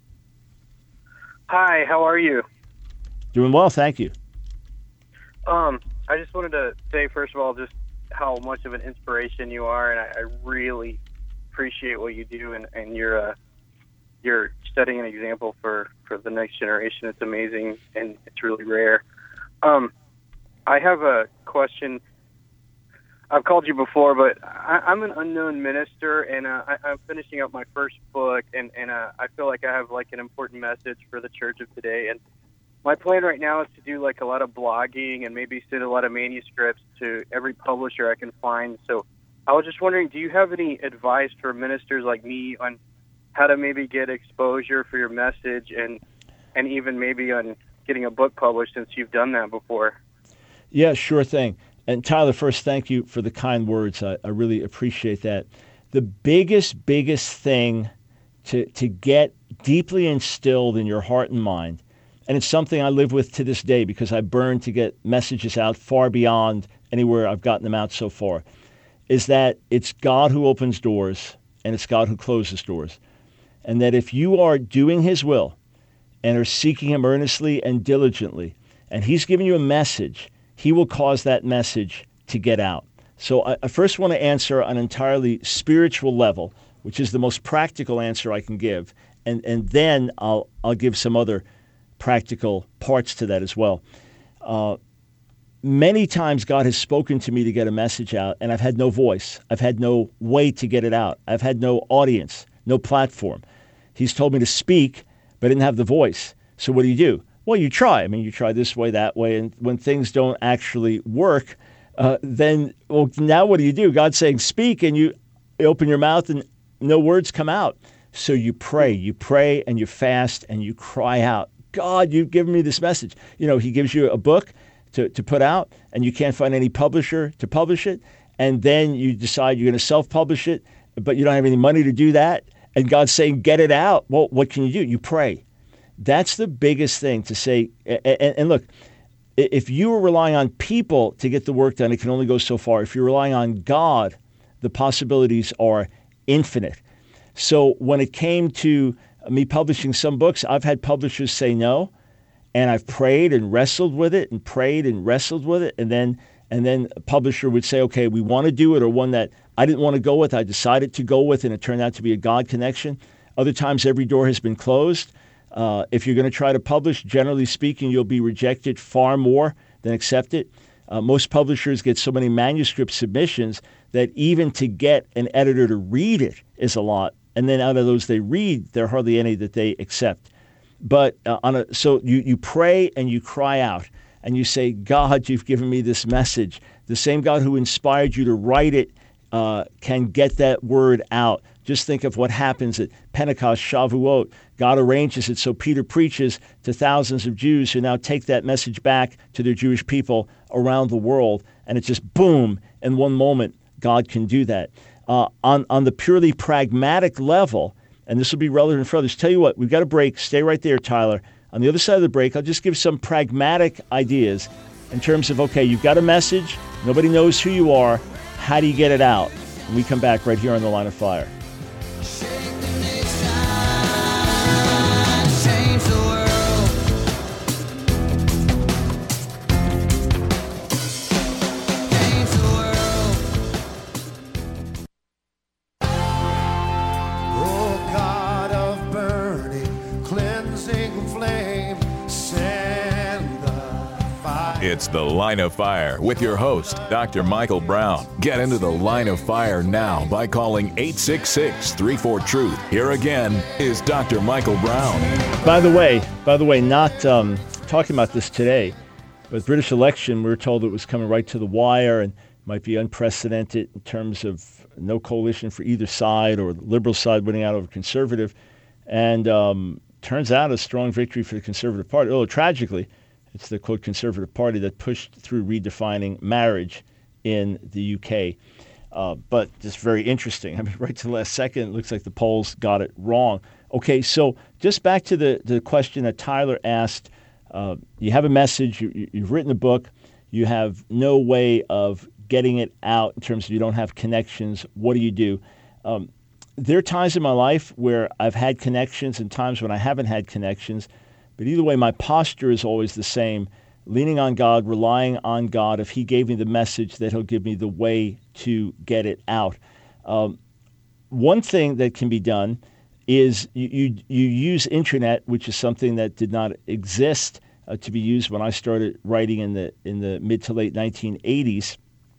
Hi, how are you? Doing well, thank you. Um, I just wanted to say, first of all, just how much of an inspiration you are, and I, I really appreciate what you do, and, and you're uh, you're setting an example for, for the next generation. It's amazing, and it's really rare. Um, I have a question. I've called you before, but I, I'm an unknown minister, and uh, I, I'm finishing up my first book, and, and uh, I feel like I have like an important message for the church of today. And my plan right now is to do like a lot of blogging and maybe send a lot of manuscripts to every publisher I can find. So I was just wondering, do you have any advice for ministers like me on how to maybe get exposure for your message, and and even maybe on getting a book published, since you've done that before? Yeah, sure thing. And Tyler, first, thank you for the kind words. I, I really appreciate that. The biggest, biggest thing to to get deeply instilled in your heart and mind, and it's something I live with to this day because I burn to get messages out far beyond anywhere I've gotten them out so far, is that it's God who opens doors and it's God who closes doors. And that if you are doing his will and are seeking him earnestly and diligently, and he's giving you a message, he will cause that message to get out. So I, I first want to answer on an entirely spiritual level, which is the most practical answer I can give. And and then I'll I'll give some other practical parts to that as well. Uh, many times God has spoken to me to get a message out, and I've had no voice. I've had no way to get it out. I've had no audience, no platform. He's told me to speak, but I didn't have the voice. So what do you do? Well, you try. I mean, you try this way, that way, and when things don't actually work, uh, then, well, now what do you do? God's saying, speak, and you open your mouth and no words come out. So you pray. You pray and you fast and you cry out, God, you've given me this message. You know, he gives you a book to, to put out, and you can't find any publisher to publish it, and then you decide you're going to self-publish it, but you don't have any money to do that, and God's saying, get it out. Well, what can you do? You pray. That's the biggest thing to say. And, and look, if you are relying on people to get the work done, it can only go so far. If you're relying on God, the possibilities are infinite. So when it came to me publishing some books, I've had publishers say no, and I've prayed and wrestled with it and prayed and wrestled with it. And then and then a publisher would say, okay, we want to do it, or one that I didn't want to go with, I decided to go with, and it turned out to be a God connection. Other times, every door has been closed. Uh, if you're going to try to publish, generally speaking, you'll be rejected far more than accepted. Uh, most publishers get so many manuscript submissions that even to get an editor to read it is a lot. And then out of those they read, there are hardly any that they accept. But uh, on a, so you, you pray and you cry out and you say, God, you've given me this message. The same God who inspired you to write it uh, can get that word out. Just think of what happens at Pentecost, Shavuot. God arranges it so Peter preaches to thousands of Jews who now take that message back to their Jewish people around the world. And it's just boom, in one moment, God can do that. Uh, on, on the purely pragmatic level, and this will be relevant for others, tell you what, we've got a break. Stay right there, Tyler. On the other side of the break, I'll just give some pragmatic ideas in terms of, okay, you've got a message, nobody knows who you are, how do you get it out? And we come back right here on The Line of Fire. It's The Line of Fire with your host, Doctor Michael Brown. Get into The Line of Fire now by calling eight six six, three four, truth. Here again is Doctor Michael Brown. By the way, by the way, not um, talking about this today, but British election, we were told it was coming right to the wire and might be unprecedented in terms of no coalition for either side or the Liberal side winning out over Conservative. And um, turns out a strong victory for the Conservative Party. Oh, tragically, it's the, quote, Conservative Party that pushed through redefining marriage in the U K. Uh, but just very interesting. I mean, right to the last second, it looks like the polls got it wrong. Okay, so just back to the, the question that Tyler asked. Uh, you have a message, you, you've written a book, you have no way of getting it out in terms of you don't have connections. What do you do? Um, there are times in my life where I've had connections and times when I haven't had connections. But either way, my posture is always the same, leaning on God, relying on God. If he gave me the message, that he'll give me the way to get it out. Um, one thing that can be done is you, you, you use intranet, which is something that did not exist uh, to be used when I started writing in the in the mid to late nineteen eighties.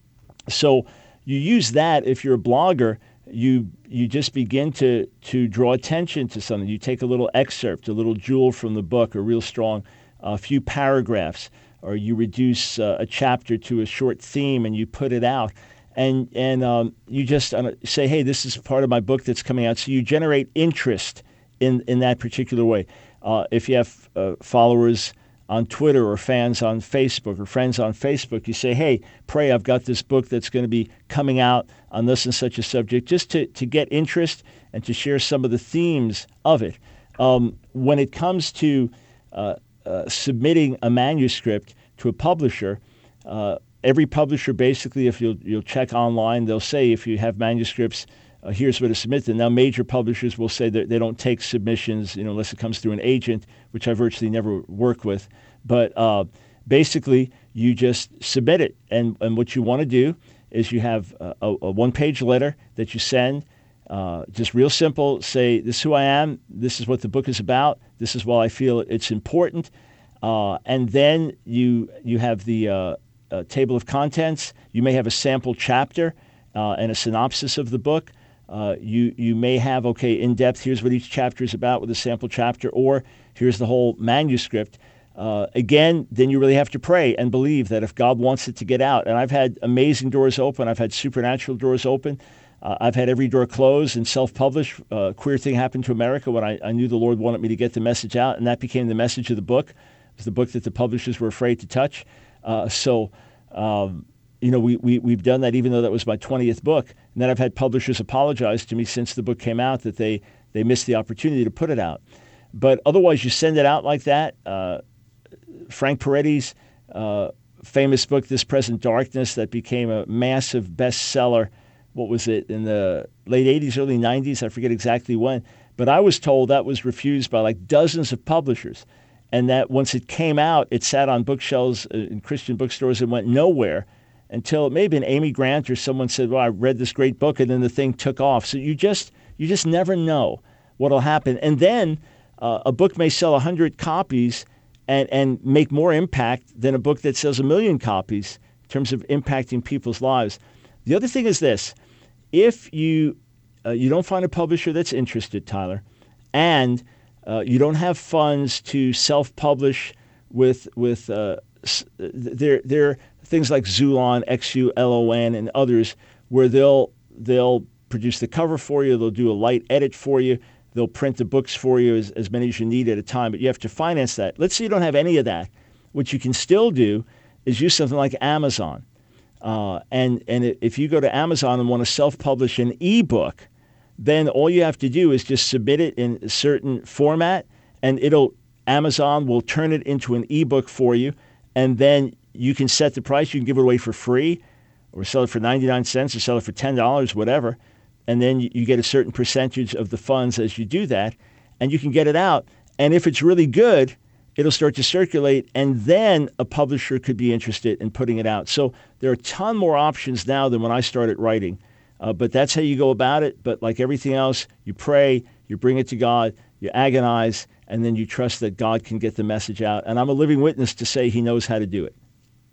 So you use that if you're a blogger. You you just begin to, to draw attention to something. You take a little excerpt, a little jewel from the book, a real strong uh, few paragraphs, or you reduce uh, a chapter to a short theme and you put it out. And and um, you just uh, say, hey, this is part of my book that's coming out. So you generate interest in, in that particular way. Uh, if you have uh, followers on Twitter or fans on Facebook or friends on Facebook, you say, hey, pray, I've got this book that's going to be coming out on this and such a subject, just to, to get interest and to share some of the themes of it. Um, when it comes to uh, uh, submitting a manuscript to a publisher, uh, every publisher basically, if you'll, you'll check online, they'll say if you have manuscripts, uh, here's where to submit them. Now, major publishers will say that they don't take submissions, you know, unless it comes through an agent, which I virtually never work with. But uh, basically, you just submit it. And, and what you want to do is you have a, a one-page letter that you send, uh, just real simple, say, this is who I am, this is what the book is about, this is why I feel it's important. Uh, and then you you have the uh, uh, table of contents. You may have a sample chapter uh, and a synopsis of the book. Uh, you you may have, okay, in depth, here's what each chapter is about with a sample chapter, or here's the whole manuscript. Uh, again, then you really have to pray and believe that if God wants it to get out. And I've had amazing doors open. I've had supernatural doors open. Uh, I've had every door closed and self-published. Uh, queer thing happened to America when I, I knew the Lord wanted me to get the message out, and that became the message of the book. It was the book that the publishers were afraid to touch. Uh, so, um, you know, we, we, we've done that even though that was my twentieth book. And then I've had publishers apologize to me since the book came out that they, they missed the opportunity to put it out. But otherwise, you send it out like that. Uh, Frank Peretti's uh, famous book, This Present Darkness, that became a massive bestseller, what was it, in the late eighties, early nineties? I forget exactly when. But I was told that was refused by like dozens of publishers. And that once it came out, it sat on bookshelves in Christian bookstores and went nowhere until it may have been Amy Grant or someone said, well, I read this great book, and then the thing took off. So you just you just never know what will happen. And then uh, a book may sell one hundred copies and, and make more impact than a book that sells a million copies in terms of impacting people's lives. The other thing is this. If you uh, you don't find a publisher that's interested, Tyler, and uh, you don't have funds to self-publish with with uh, there there are things like Xulon, X U L O N, and others where they'll they'll produce the cover for you, they'll do a light edit for you, they'll print the books for you as, as many as you need at a time, but you have to finance that. Let's say you don't have any of that. What you can still do is use something like Amazon. Uh, and and if you go to Amazon and want to self-publish an ebook, then all you have to do is just submit it in a certain format, and it'll Amazon will turn it into an ebook for you, and then you can set the price. You can give it away for free, or sell it for ninety-nine cents, or sell it for ten dollars, whatever. And then you get a certain percentage of the funds as you do that, and you can get it out. And if it's really good, it'll start to circulate, and then a publisher could be interested in putting it out. So there are a ton more options now than when I started writing. Uh, but that's how you go about it. But like everything else, you pray, you bring it to God, you agonize, and then you trust that God can get the message out. And I'm a living witness to say he knows how to do it.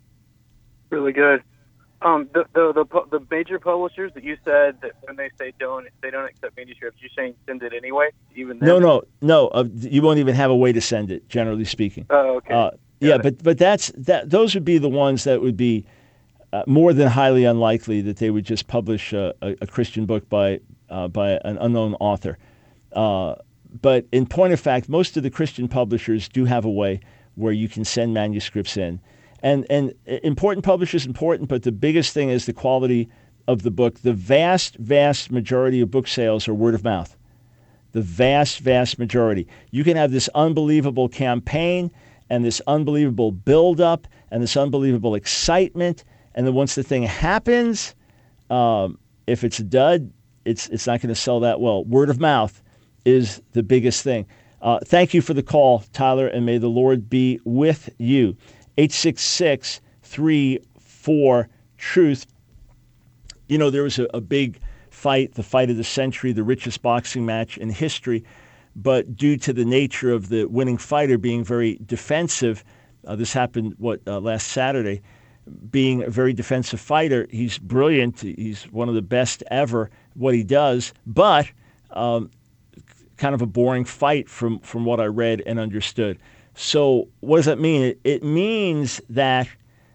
Really good. Um, the, the the the major publishers that you said that when they say don't they don't accept manuscripts, you're saying send it anyway, even then? No, no, no. Uh, you won't even have a way to send it, generally speaking. Oh, okay. Uh, yeah, it. but but that's that. Those would be the ones that would be uh, more than highly unlikely that they would just publish a, a, a Christian book by uh, by an unknown author. Uh, but in point of fact, most of the Christian publishers do have a way where you can send manuscripts in. And and important publishers important, but the biggest thing is the quality of the book. The vast, vast majority of book sales are word of mouth. The vast, vast majority. You can have this unbelievable campaign and this unbelievable buildup and this unbelievable excitement, and then once the thing happens, um, if it's a dud, it's it's not going to sell that well. Word of mouth is the biggest thing. Uh, thank you for the call, Tyler, and may the Lord be with you. eight six six, three four, truth. You know, there was a, a big fight, the fight of the century, the richest boxing match in history. But due to the nature of the winning fighter being very defensive, uh, this happened, what, uh, last Saturday, being a very defensive fighter, he's brilliant. He's one of the best ever, what he does. But um, kind of a boring fight from, from what I read and understood. So what does that mean? It, it means that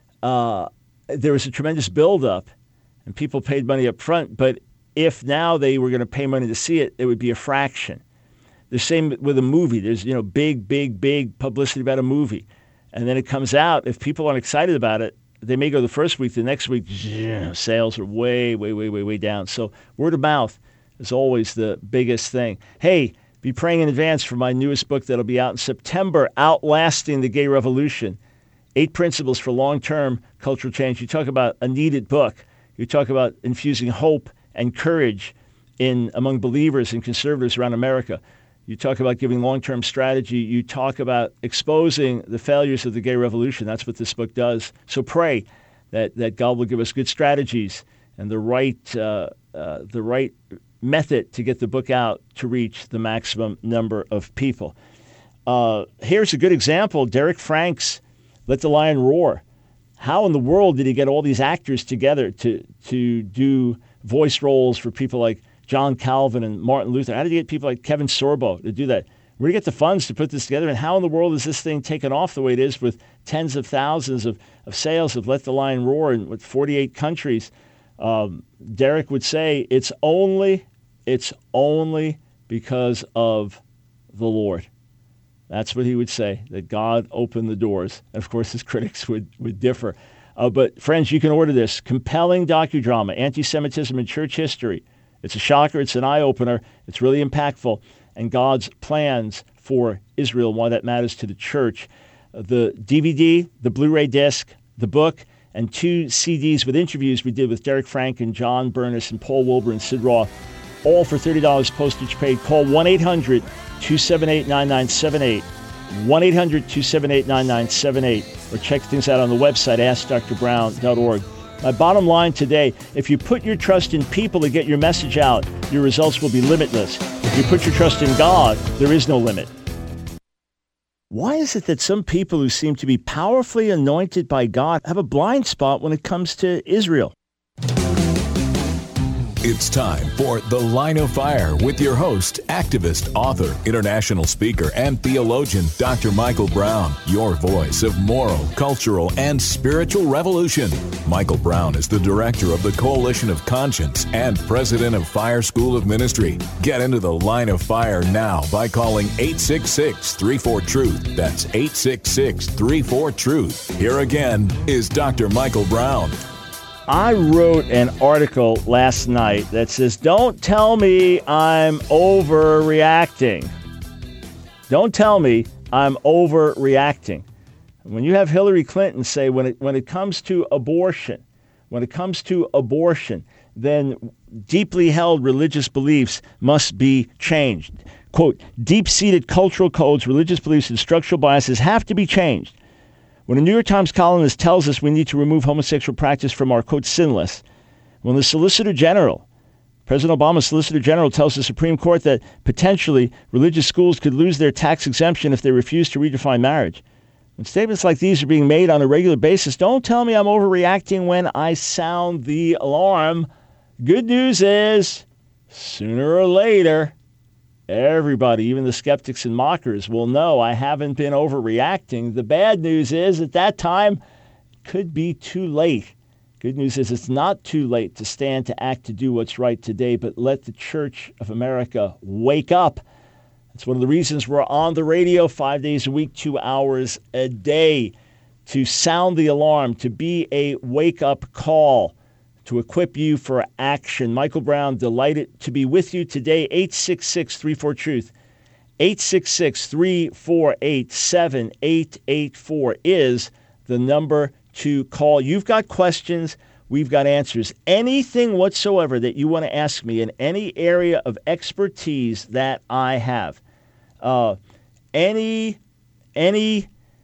uh, there was a tremendous buildup, and people paid money up front. But if now they were going to pay money to see it, it would be a fraction. The same with a movie. There's you know big, big, big publicity about a movie, and then it comes out. If people aren't excited about it, they may go the first week. The next week, sales are way, way, way, way, way down. So word of mouth is always the biggest thing. Hey. Be praying in advance for my newest book that'll be out in September, Outlasting the Gay Revolution. Eight Principles for Long-Term Cultural Change. You talk about a needed book. You talk about infusing hope and courage in among believers and conservatives around America. You talk about giving long-term strategy. You talk about exposing the failures of the gay revolution. That's what this book does. So pray that, that God will give us good strategies and the right uh, uh, the right method to get the book out to reach the maximum number of people. Uh, here's a good example. Derek Frank's Let the Lion Roar. How in the world did he get all these actors together to to do voice roles for people like John Calvin and Martin Luther? How did he get people like Kevin Sorbo to do that? Where did he get the funds to put this together? And how in the world is this thing taken off the way it is with tens of thousands of, of sales of Let the Lion Roar in with forty-eight countries? Um, Derek would say it's only It's only because of the Lord. That's what he would say, that God opened the doors. And of course, his critics would, would differ. Uh, but friends, you can order this compelling docudrama, Anti-Semitism in Church History. It's a shocker. It's an eye-opener. It's really impactful. And God's plans for Israel, why that matters to the church. Uh, the D V D, the Blu-ray disc, the book, and two C Ds with interviews we did with Derek Frank and John Burness and Paul Wilbur and Sid Roth. All for thirty dollars postage paid. Call one eight hundred two seven eight nine nine seven eight, one eight hundred two seven eight nine nine seven eight, or check things out on the website, ask dr brown dot org. My bottom line today, if you put your trust in people to get your message out, your results will be limitless. If you put your trust in God, there is no limit. Why is it that some people who seem to be powerfully anointed by God have a blind spot when it comes to Israel? It's time for The Line of Fire with your host, activist, author, international speaker, and theologian, Doctor Michael Brown, your voice of moral, cultural, and spiritual revolution. Michael Brown is the director of the Coalition of Conscience and president of Fire School of Ministry. Get into The Line of Fire now by calling eight six six, three four, truth. That's eight six six, three four, truth. Here again is Doctor Michael Brown. I wrote an article last night that says, don't tell me I'm overreacting. Don't tell me I'm overreacting. When you have Hillary Clinton say when it when it comes to abortion, when it comes to abortion, then deeply held religious beliefs must be changed. Quote, deep-seated cultural codes, religious beliefs, and structural biases have to be changed. When a New York Times columnist tells us we need to remove homosexual practice from our, quote, sin list, when the Solicitor General, President Obama's Solicitor General, tells the Supreme Court that potentially religious schools could lose their tax exemption if they refuse to redefine marriage, when statements like these are being made on a regular basis, don't tell me I'm overreacting when I sound the alarm. Good news is, sooner or later, everybody, even the skeptics and mockers, will know I haven't been overreacting. The bad news is at that time, it could be too late. Good news is it's not too late to stand, to act, to do what's right today, but let the Church of America wake up. That's one of the reasons we're on the radio five days a week, two hours a day, to sound the alarm, to be a wake-up call, to equip you for action. Michael Brown, delighted to be with you today. eight six six, three four, truth. eight six six, three four eight, seven eight eight four is the number to call. You've got questions. We've got answers. Anything whatsoever that you want to ask me in any area of expertise that I have. Uh, any, any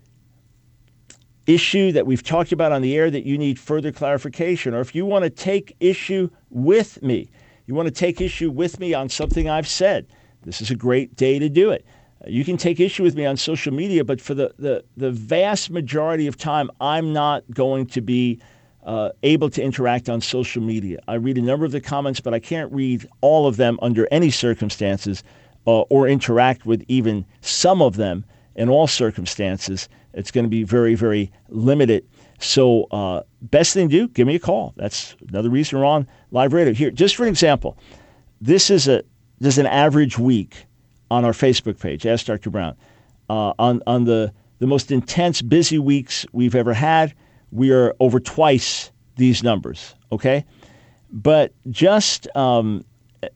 issue that we've talked about on the air that you need further clarification, or if you want to take issue with me, you want to take issue with me on something I've said, this is a great day to do it. You can take issue with me on social media, but for the, the, the vast majority of time, I'm not going to be uh, able to interact on social media. I read a number of the comments, but I can't read all of them under any circumstances uh, or interact with even some of them in all circumstances. It's going to be very, very limited. So uh, best thing to do, give me a call. That's another reason we're on live radio. Here, just for example, this is a this is an average week on our Facebook page, Ask Doctor Brown. Uh, on on the, the most intense, busy weeks we've ever had, we are over twice these numbers, okay? But just um,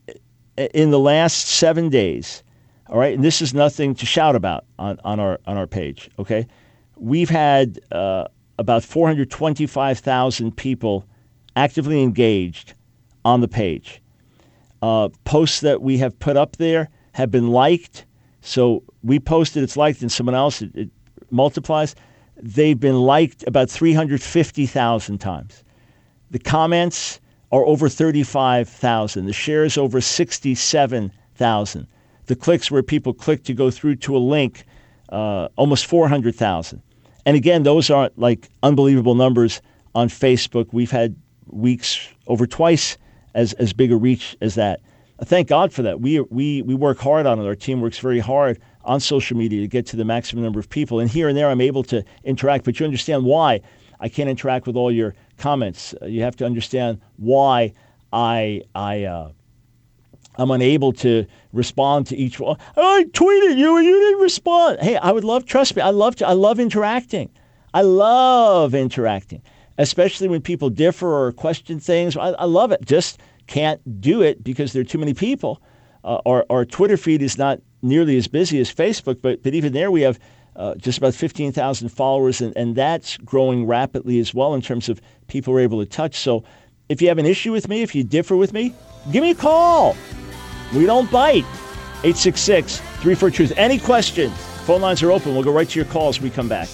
in the last seven days, all right, and this is nothing to shout about on, on our on our page, okay? We've had uh, about four hundred twenty-five thousand people actively engaged on the page. Uh, posts that we have put up there have been liked. So we posted, it's liked, and someone else, it, it multiplies. They've been liked about three hundred fifty thousand times. The comments are over thirty-five thousand. The shares over sixty-seven thousand. The clicks where people click to go through to a link, uh, almost four hundred thousand. And again, those aren't like unbelievable numbers on Facebook. We've had weeks over twice as, as big a reach as that. Thank God for that. We we we work hard on it. Our team works very hard on social media to get to the maximum number of people. And here and there, I'm able to interact. But you understand why I can't interact with all your comments. Uh, you have to understand why I I uh, I'm unable to respond to each one. I tweeted you and you didn't respond. Hey, I would love. Trust me, I love to. I love interacting. I love interacting, especially when people differ or question things. I, I love it. Just can't do it because there are too many people. Uh, our, our Twitter feed is not nearly as busy as Facebook, but but even there we have uh, just about fifteen thousand followers, and, and that's growing rapidly as well in terms of people we're able to touch. So if you have an issue with me, if you differ with me, give me a call. We don't bite. eight six six, three four, truth. Any questions? Phone lines are open. We'll go right to your calls when we come back.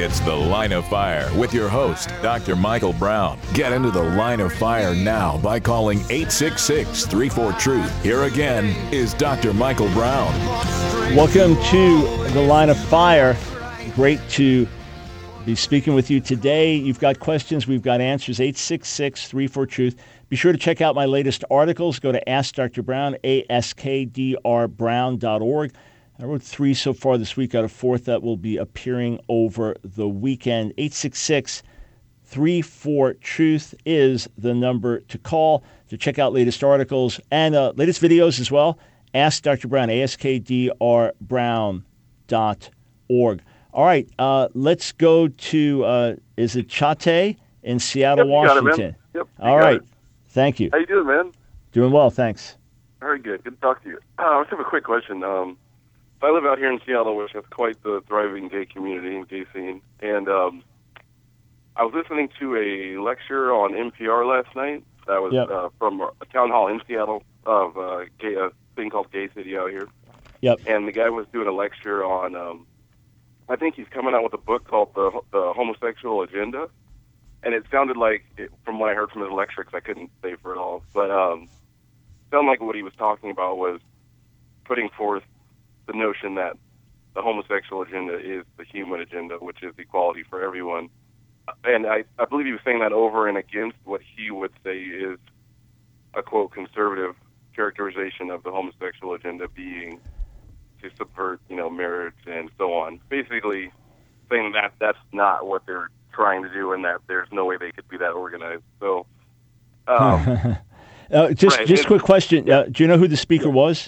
It's The Line of Fire with your host, Doctor Michael Brown. Get into the Line of Fire now by calling eight six six, three four, truth. Here again is Doctor Michael Brown. Welcome to The Line of Fire. Great to be speaking with you today. You've got questions, we've got answers. eight six six, three four, truth. Be sure to check out my latest articles. Go to Ask Doctor Brown, A S K D R brown dot org. I wrote three so far this week, got a fourth that will be appearing over the weekend. eight six six, three four, truth is the number to call to check out latest articles and uh, latest videos as well. Ask Doctor Brown, A S K D R brown dot org. All right, uh, let's go to, uh, is it Chate in Seattle, yep, Washington? Got it, man. Yep, All right, it. Thank you. How you doing, man? Doing well, thanks. Very good. Good to talk to you. Uh, I just have a quick question. Um, I live out here in Seattle, which has quite the thriving gay community and gay scene. And um, I was listening to a lecture on N P R last night. That was yep. uh, from a town hall in Seattle of uh, gay, a thing called Gay City out here. Yep. And the guy was doing a lecture on, um, I think he's coming out with a book called The, the Homosexual Agenda. And it sounded like, it, from what I heard from his lecture, because I couldn't say for it all, but um, it sounded like what he was talking about was putting forth the notion that the homosexual agenda is the human agenda, which is equality for everyone. And I, I believe he was saying that over and against what he would say is a, quote, conservative characterization of the homosexual agenda being to subvert, you know, marriage and so on. Basically saying that that's not what they're trying to do and that there's no way they could be that organized. So, um, uh, just right. just a quick question. Uh, do you know who the speaker yeah. was?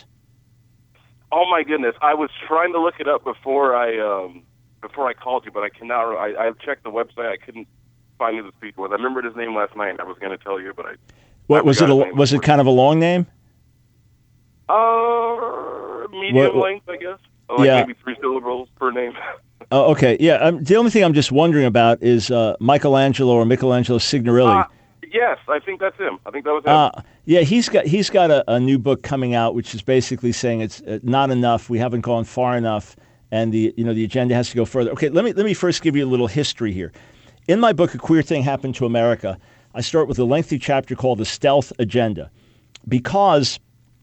Oh my goodness! I was trying to look it up before I um, before I called you, but I cannot. I, I checked the website. I couldn't find who the speaker was. I remembered his name last night. And I was going to tell you, but I. What I was it? A, was before. it kind of a long name? Uh, medium what, what, length, I guess. Like yeah. maybe three syllables per name. Oh, okay. Yeah. Um, the only thing I'm just wondering about is uh, Michelangelo or Michelangelo Signorile. Uh, yes, I think that's him. I think that was him. Uh, yeah, he's got he's got a, a new book coming out, which is basically saying it's uh, not enough. We haven't gone far enough, and the you know the agenda has to go further. Okay, let me let me first give you a little history here. In my book, A Queer Thing Happened to America, I start with a lengthy chapter called The Stealth Agenda, because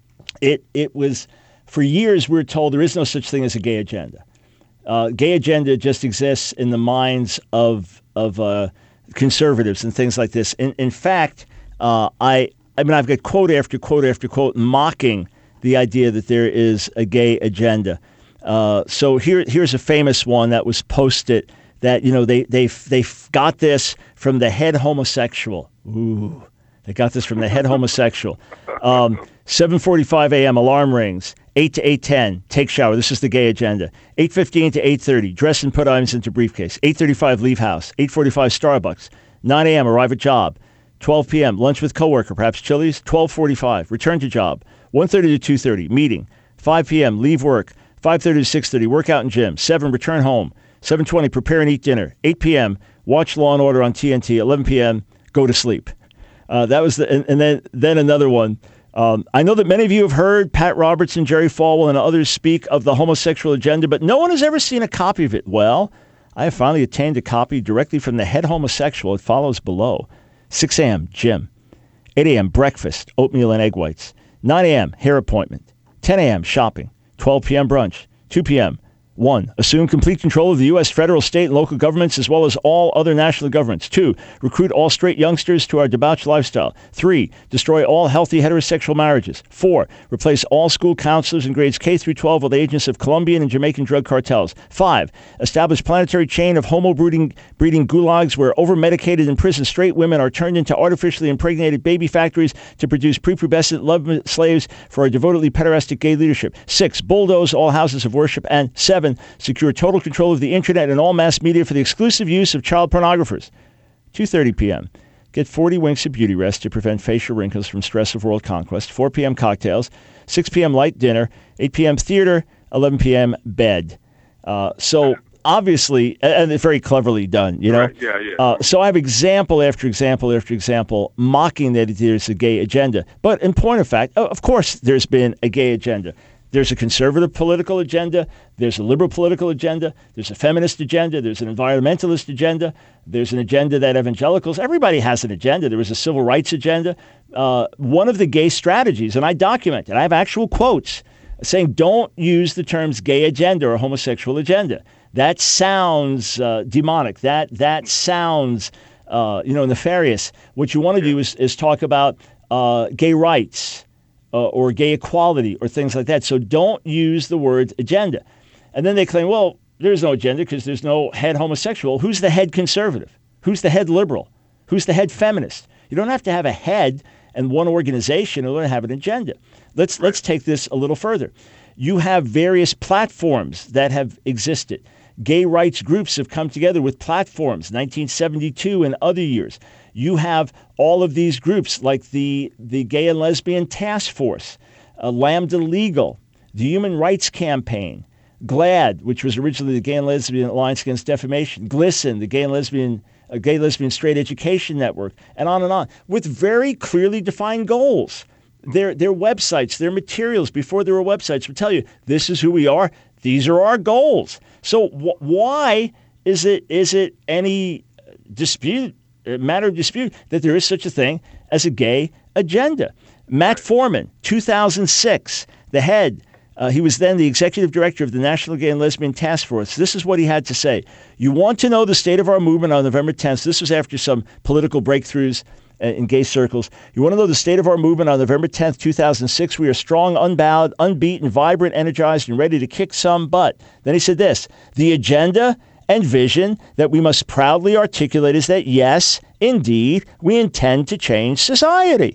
it it was for years we were told there is no such thing as a gay agenda. Uh, gay agenda just exists in the minds of of uh, conservatives and things like this. In, in fact, uh, I I mean I've got quote after quote after quote mocking the idea that there is a gay agenda. Uh, so here here's a famous one that was posted that you know they they they got this from the head homosexual. Ooh, they got this from the head homosexual. Um, seven forty-five a.m. alarm rings. eight to eight ten, take shower. This is the gay agenda. eight fifteen to eight thirty, dress and put items into briefcase. eight thirty-five, leave house. eight forty-five, Starbucks. nine a.m., arrive at job. twelve p.m., lunch with coworker, perhaps Chili's. twelve forty-five, return to job. one thirty to two thirty, meeting. five p.m., leave work. five thirty to six thirty, workout in gym. seven, return home. seven twenty, prepare and eat dinner. eight p.m., watch Law and Order on T N T. eleven p.m., go to sleep. Uh, that was the, and, and then, then another one. Um, I know that many of you have heard Pat Robertson, Jerry Falwell, and others speak of the homosexual agenda, but no one has ever seen a copy of it. Well, I have finally obtained a copy directly from the head homosexual. It follows below. six a.m., gym. eight a.m., breakfast, oatmeal and egg whites. nine a.m., hair appointment. ten a.m., shopping. twelve p.m., brunch. two p.m., One, assume complete control of the U S federal, state, and local governments as well as all other national governments. Two, recruit all straight youngsters to our debauched lifestyle. Three, destroy all healthy heterosexual marriages. Four, replace all school counselors in grades K through twelve with agents of Colombian and Jamaican drug cartels. Five, establish planetary chain of homo breeding, breeding gulags where over-medicated and imprisoned straight women are turned into artificially impregnated baby factories to produce prepubescent love slaves for our devotedly pederastic gay leadership. Six, bulldoze all houses of worship. And seven, secure total control of the internet and all mass media for the exclusive use of child pornographers. two thirty p.m. Get forty winks of beauty rest to prevent facial wrinkles from stress of world conquest. four p.m. cocktails. six p.m. light dinner. eight p.m. theater. eleven p.m. bed. Uh, so obviously, and it's very cleverly done, you know? Right, yeah, yeah. Uh, so I have example after example after example mocking that there's a gay agenda. But in point of fact, of course there's been a gay agenda. There's a conservative political agenda. There's a liberal political agenda. There's a feminist agenda. There's an environmentalist agenda. There's an agenda that evangelicals, everybody has an agenda. There was a civil rights agenda. Uh, one of the gay strategies, and I document it, I have actual quotes saying don't use the terms gay agenda or homosexual agenda. That sounds uh, demonic. That that sounds uh, you know, nefarious. What you want to do is, is talk about uh, gay rights uh, or gay equality or things like that. So don't use the word agenda. And then they claim, well, there's no agenda because there's no head homosexual. Who's the head conservative? Who's the head liberal? Who's the head feminist? You don't have to have a head and one organization in order to have an agenda. Let's let's take this a little further. You have various platforms that have existed. Gay rights groups have come together with platforms, nineteen seventy-two and other years. You have all of these groups like the, the Gay and Lesbian Task Force, uh, Lambda Legal, the Human Rights Campaign, GLAAD, which was originally the Gay and Lesbian Alliance Against Defamation, GLSEN, the Gay and Lesbian uh, Gay, Lesbian, Straight Education Network, and on and on, with very clearly defined goals. Their their websites, their materials before there were websites would tell you, this is who we are, these are our goals. So wh- why is it is it any dispute, matter of dispute, that there is such a thing as a gay agenda? Matt Foreman, two thousand six, the head, uh, he was then the executive director of the National Gay and Lesbian Task Force. This is what he had to say. You want to know the state of our movement on November tenth. This was after some political breakthroughs in gay circles. You want to know the state of our movement on November tenth, two thousand six. We are strong, unbowed, unbeaten, vibrant, energized, and ready to kick some butt. Then he said this, the agenda and vision that we must proudly articulate is that, yes, indeed, we intend to change society.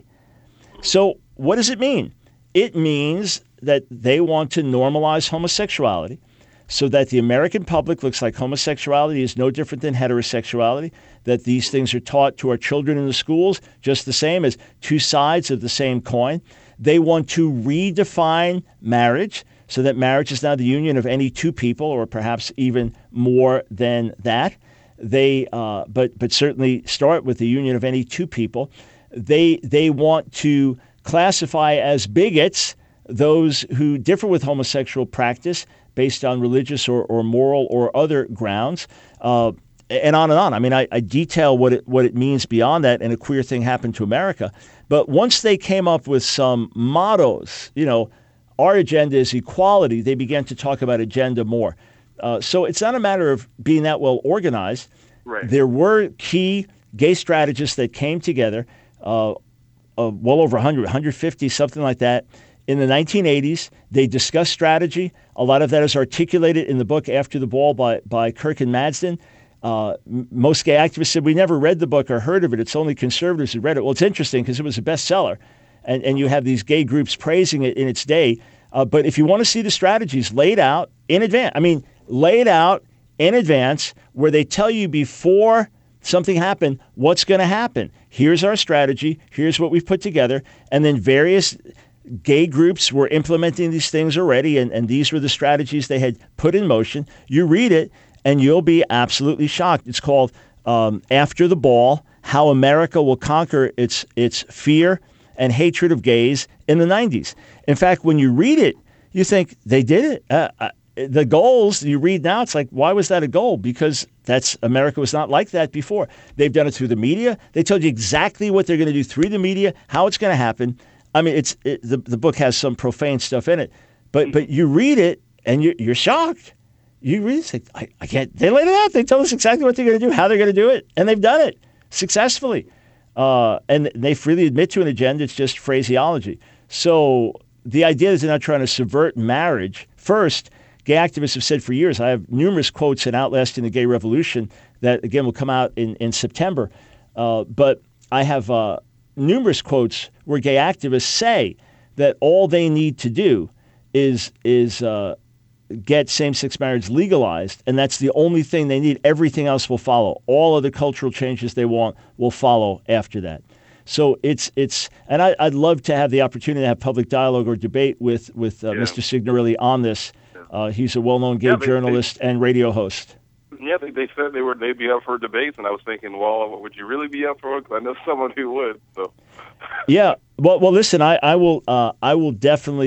So what does it mean? It means that they want to normalize homosexuality so that the American public looks like homosexuality is no different than heterosexuality, that these things are taught to our children in the schools just the same as two sides of the same coin. They want to redefine marriage so that marriage is now the union of any two people or perhaps even more than that. They, uh, but but certainly start with the union of any two people. They they want to classify as bigots those who differ with homosexual practice based on religious or, or moral or other grounds, uh, and on and on. I mean, I, I detail what it what it means beyond that, and A Queer Thing Happened to America. But once they came up with some mottos, you know, our agenda is equality, they began to talk about agenda more. Uh, so it's not a matter of being that well organized. Right. There were key gay strategists that came together, uh, uh, well over one hundred, one hundred fifty, something like that. In the nineteen eighties, they discussed strategy. A lot of that is articulated in the book After the Ball by, by Kirk and Madsden. Uh, m- most gay activists said, we never read the book or heard of it. It's only conservatives who read it. Well, it's interesting because it was a bestseller, and, and you have these gay groups praising it in its day. Uh, but if you want to see the strategies laid out in advance, I mean, laid out in advance where they tell you before something happened, what's going to happen. Here's our strategy. Here's what we've put together. And then various gay groups were implementing these things already, and, and these were the strategies they had put in motion. You read it, and you'll be absolutely shocked. It's called um, After the Ball, How America Will Conquer Its its Fear and Hatred of Gays in the nineties. In fact, when you read it, you think they did it. Uh, uh, the goals you read now, it's like, why was that a goal? Because that's America was not like that before. They've done it through the media. They told you exactly what they're going to do through the media, how it's going to happen. I mean, it's it, the the book has some profane stuff in it, but but you read it and you're you're shocked. You read it, like, I, I can't. They laid it out. They tell us exactly what they're going to do, how they're going to do it, and they've done it successfully. Uh, and they freely admit to an agenda. It's just phraseology. So the idea is they're not trying to subvert marriage. First, gay activists have said for years. I have numerous quotes in Outlasting the Gay Revolution that again will come out in in September. Uh, but I have. Uh, numerous quotes where gay activists say that all they need to do is is uh, get same-sex marriage legalized, and that's the only thing they need. Everything else will follow. All of the cultural changes they want will follow after that. So it's it's, and I, I'd love to have the opportunity to have public dialogue or debate with with uh, Yeah. Mister Signorelli on this. Uh, he's a well-known gay Yeah, they- journalist and radio host. Yeah, they, they said they were they'd be up for debates, and I was thinking, well, would you really be up for it? Because I know someone who would. So. Yeah. Well, well. Listen, I, I will. Uh, I will definitely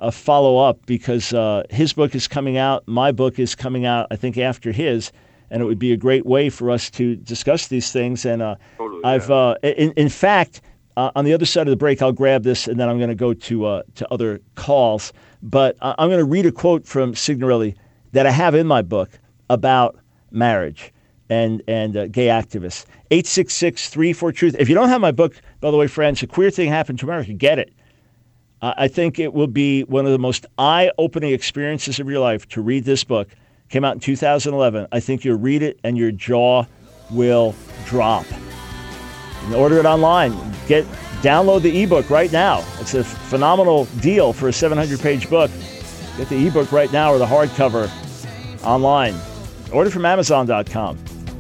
uh, follow up because uh, his book is coming out. My book is coming out, I think, after his. And it would be a great way for us to discuss these things. And uh, Totally, I've, yeah. uh, in, in fact, uh, on the other side of the break, I'll grab this, and then I'm going to go to uh, to other calls. But uh, I'm going to read a quote from Signorelli that I have in my book about marriage and and uh, gay activists. eight six six, three four, truth. If you don't have my book, by the way, friends, A Queer Thing Happened to America, get it. Uh, I think it will be one of the most eye-opening experiences of your life to read this book. Came out in two thousand eleven. I think you'll read it and your jaw will drop. And order it online. Get download the ebook right now. It's a phenomenal deal for a seven hundred page book. Get the ebook right now or the hardcover online. Order from Amazon dot com.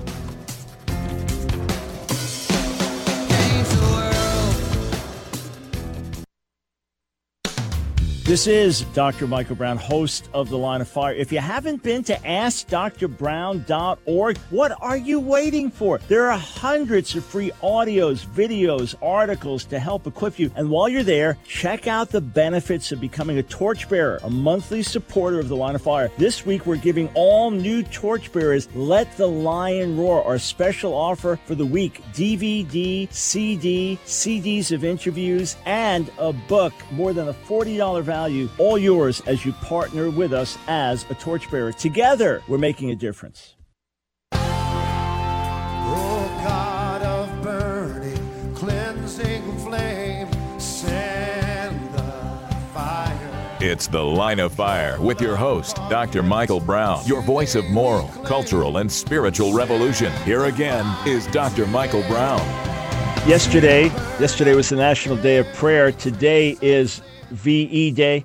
This is Doctor Michael Brown, host of The Line of Fire. If you haven't been to ask dr brown dot org, what are you waiting for? There are hundreds of free audios, videos, articles to help equip you. And while you're there, check out the benefits of becoming a torchbearer, a monthly supporter of The Line of Fire. This week, we're giving all new torchbearers Let the Lion Roar, our special offer for the week. D V D, C D, C Ds of interviews, and a book. More than a forty dollars value. All yours as you partner with us as a torchbearer. Together, we're making a difference. Oh, God of burning, cleansing flame, send the fire. It's The Line of Fire with your host, Doctor Michael Brown, your voice of moral, cultural, and spiritual revolution. Here again is Doctor Michael Brown. Yesterday, yesterday was the National Day of Prayer. Today is V E Day,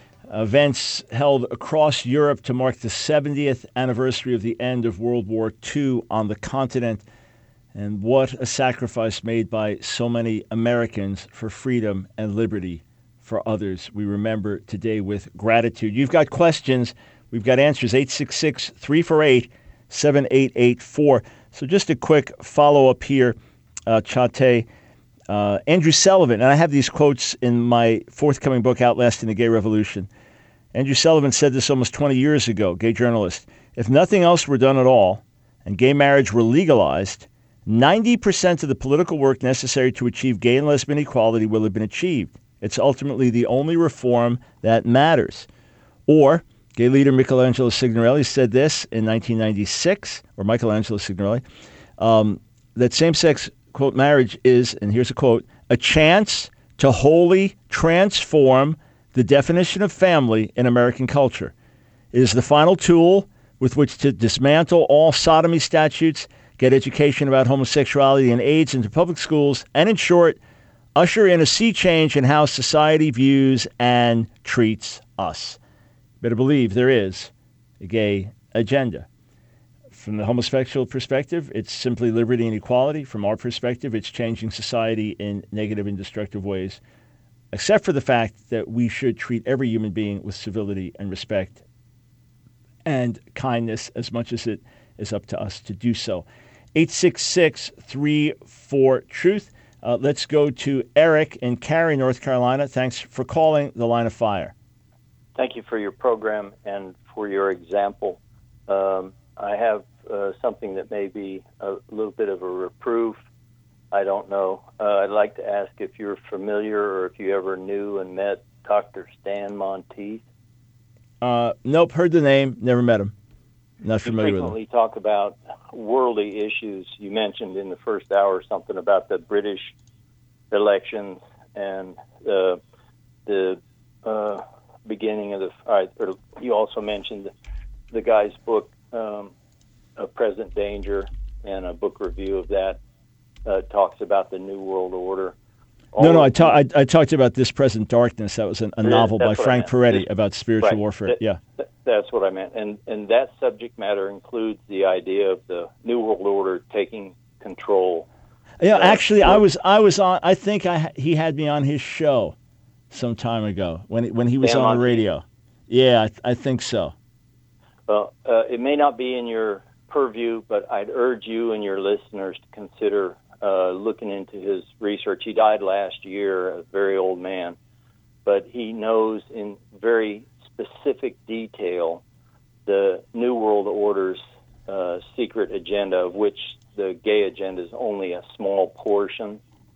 events held across Europe to mark the seventieth anniversary of the end of World War Two on the continent. And what a sacrifice made by so many Americans for freedom and liberty for others. We remember today with gratitude. You've got questions. We've got answers. eight six six, three four eight, seven eight eight four. So just a quick follow-up here, uh, Chate. Uh, Andrew Sullivan, and I have these quotes in my forthcoming book, Outlasting the Gay Revolution. Andrew Sullivan said this almost twenty years ago, gay journalist. If nothing else were done at all, and gay marriage were legalized, ninety percent of the political work necessary to achieve gay and lesbian equality will have been achieved. It's ultimately the only reform that matters. Or, gay leader Michelangelo Signorelli said this in nineteen ninety-six, or Michelangelo Signorelli, um, that same-sex quote, marriage is, and here's a quote, a chance to wholly transform the definition of family in American culture. It is the final tool with which to dismantle all sodomy statutes, get education about homosexuality and AIDS into public schools, and in short, usher in a sea change in how society views and treats us. Better believe there is a gay agenda. From the homosexual perspective, it's simply liberty and equality. From our perspective, it's changing society in negative and destructive ways, except for the fact that we should treat every human being with civility and respect and kindness as much as it is up to us to do so. eight six six, three four, truth. Uh, let's go to Eric in Cary, North Carolina. Thanks for calling The Line of Fire. Thank you for your program and for your example. Um, I have uh, something that may be a little bit of a reproof. I don't know. Uh, I'd like to ask if you're familiar or if you ever knew and met Doctor Stan Monteith. Uh, nope, heard the name, never met him. Not familiar with him. You frequently talk about worldly issues. You mentioned in the first hour something about the British elections and uh, the uh, beginning of the. Uh, or you also mentioned the, the guy's book, um, A Present Danger, and a book review of that uh, talks about the New World Order. All no, no, I, ta- I, I talked about This Present Darkness. That was an, a novel by Frank Peretti about spiritual right. warfare. That, yeah, that, that's what I meant. And and that subject matter includes the idea of the New World Order taking control. Yeah, uh, actually, I was I was on. I think I he had me on his show some time ago when when he was Stan on the Monteith. radio. Yeah, I, I think so. Well, uh, it may not be in your purview, but I'd urge you and your listeners to consider uh, looking into his research. He died last year, a very old man, but he knows in very specific detail the New World Order's uh, secret agenda, of which the gay agenda is only a small portion.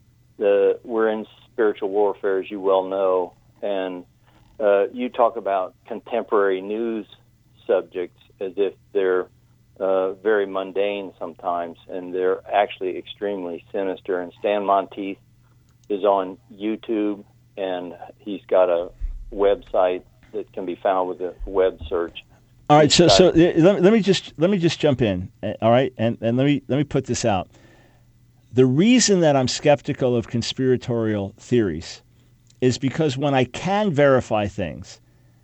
The, we're in spiritual warfare, as you well know, and uh, you talk about contemporary news subjects as if they're uh, very mundane sometimes, and they're actually extremely sinister. And Stan Monteith is on YouTube, and he's got a website that can be found with a web search. All right, so so let, let me just let me just jump in. All right, and, and let me let me put this out. The reason that I'm skeptical of conspiratorial theories is because when I can verify things,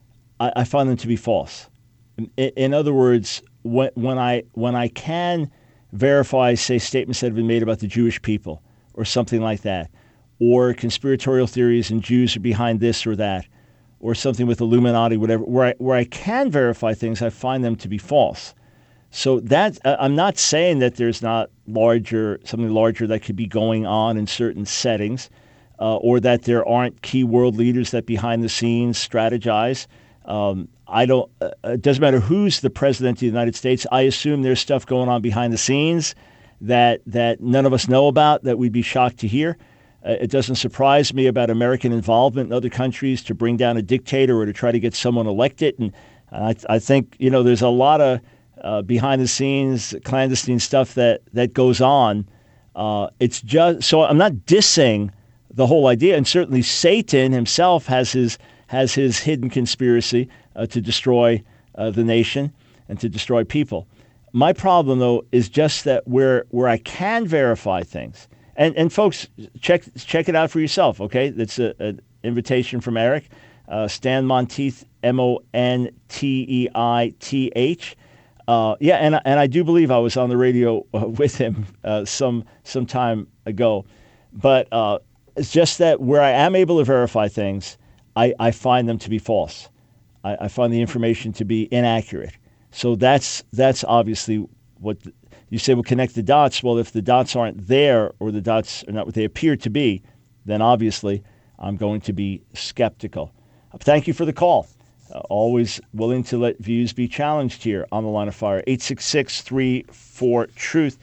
I, I find them to be false. In, in other words, when when I when I can verify, say, statements that have been made about the Jewish people or something like that, or conspiratorial theories and Jews are behind this or that, or something with Illuminati, whatever, where I, where I can verify things, I find them to be false. So that uh, I'm not saying that there's not larger, something larger that could be going on in certain settings, uh, or that there aren't key world leaders that behind the scenes strategize. Um, I don't. Uh, it doesn't matter who's the president of the United States. I assume there's stuff going on behind the scenes that that none of us know about, that we'd be shocked to hear. Uh, it doesn't surprise me about American involvement in other countries to bring down a dictator or to try to get someone elected. And I, I think, you know, there's a lot of uh, behind-the-scenes, clandestine stuff that, that goes on. Uh, it's just so I'm not dissing the whole idea. And certainly Satan himself has his has his hidden conspiracy uh, to destroy uh, the nation and to destroy people. My problem, though, is just that where where I can verify things. And and folks, check check it out for yourself, okay? That's an invitation from Eric. Uh, Stan Monteith, M O N T E I T H. Uh, yeah, and, and I do believe I was on the radio uh, with him uh, some some time ago. But uh, it's just that where I am able to verify things, I, I find them to be false. I, I find the information to be inaccurate. So that's that's obviously what... The, You say, well, connect the dots. Well, if the dots aren't there or the dots are not what they appear to be, then obviously I'm going to be skeptical. Thank you for the call. Uh, always willing to let views be challenged here on The Line of Fire. eight six six, three four, truth.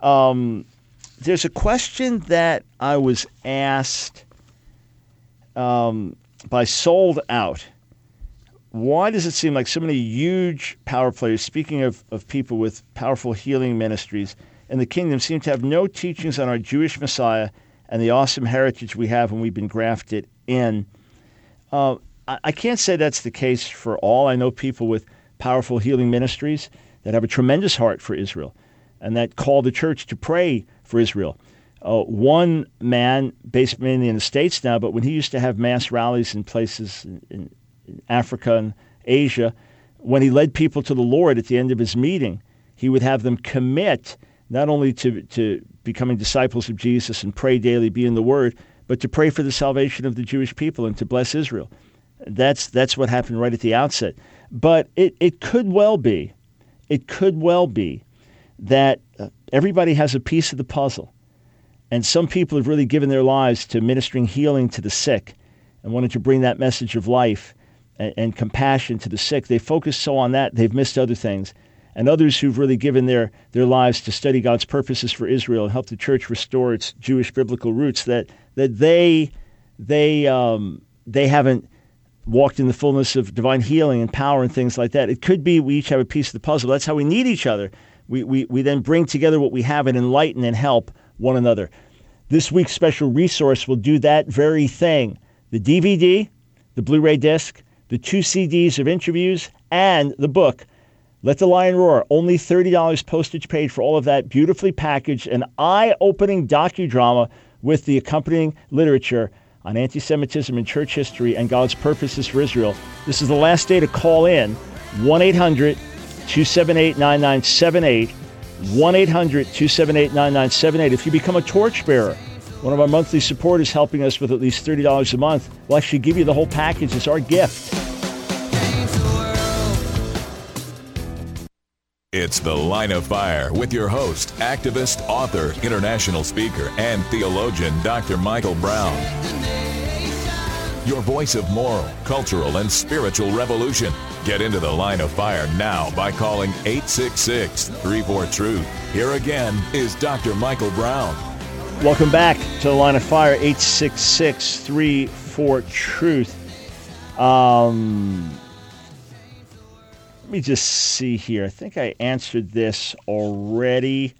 Um, there's a question that I was asked um, by Sold Out. Why does it seem like so many huge power players, speaking of, of people with powerful healing ministries in the kingdom, seem to have no teachings on our Jewish Messiah and the awesome heritage we have when we've been grafted in? Uh, I, I can't say that's the case for all. I know people with powerful healing ministries that have a tremendous heart for Israel and that call the church to pray for Israel. Uh, one man, based mainly in the States now, but when he used to have mass rallies in places in, in Africa and Asia, when he led people to the Lord at the end of his meeting, he would have them commit not only to, to becoming disciples of Jesus and pray daily, be in the Word, but to pray for the salvation of the Jewish people and to bless Israel. That's that's what happened right at the outset. But it, it could well be, it could well be that uh, everybody has a piece of the puzzle. And some people have really given their lives to ministering healing to the sick and wanted to bring that message of life and, and compassion to the sick. They focus so on that, they've missed other things. And others who've really given their, their lives to study God's purposes for Israel and help the church restore its Jewish biblical roots, that that they they um, they haven't walked in the fullness of divine healing and power and things like that. It could be we each have a piece of the puzzle. That's how we need each other. We we we then bring together what we have and enlighten and help one another. This week's special resource will do that very thing. The D V D, the Blu-ray disc, the two C Ds of interviews, and the book, Let the Lion Roar. Only thirty dollars postage paid for all of that, beautifully packaged, an eye-opening docudrama with the accompanying literature on anti-Semitism in church history and God's purposes for Israel. This is the last day to call in. one eight hundred, two seven eight, nine nine seven eight. one eight hundred, two seven eight, nine nine seven eight. If you become a torchbearer, one of our monthly supporters helping us with at least thirty dollars a month, we'll actually give you the whole package. It's our gift. It's The Line of Fire with your host, activist, author, international speaker, and theologian, Doctor Michael Brown. your voice of moral, cultural, and spiritual revolution. Get into the Line of Fire now by calling eight six six, three four, truth. Here again is Doctor Michael Brown. Welcome back to the Line of Fire, eight six six, three four, truth. Um, let me just see here. I think I answered this already.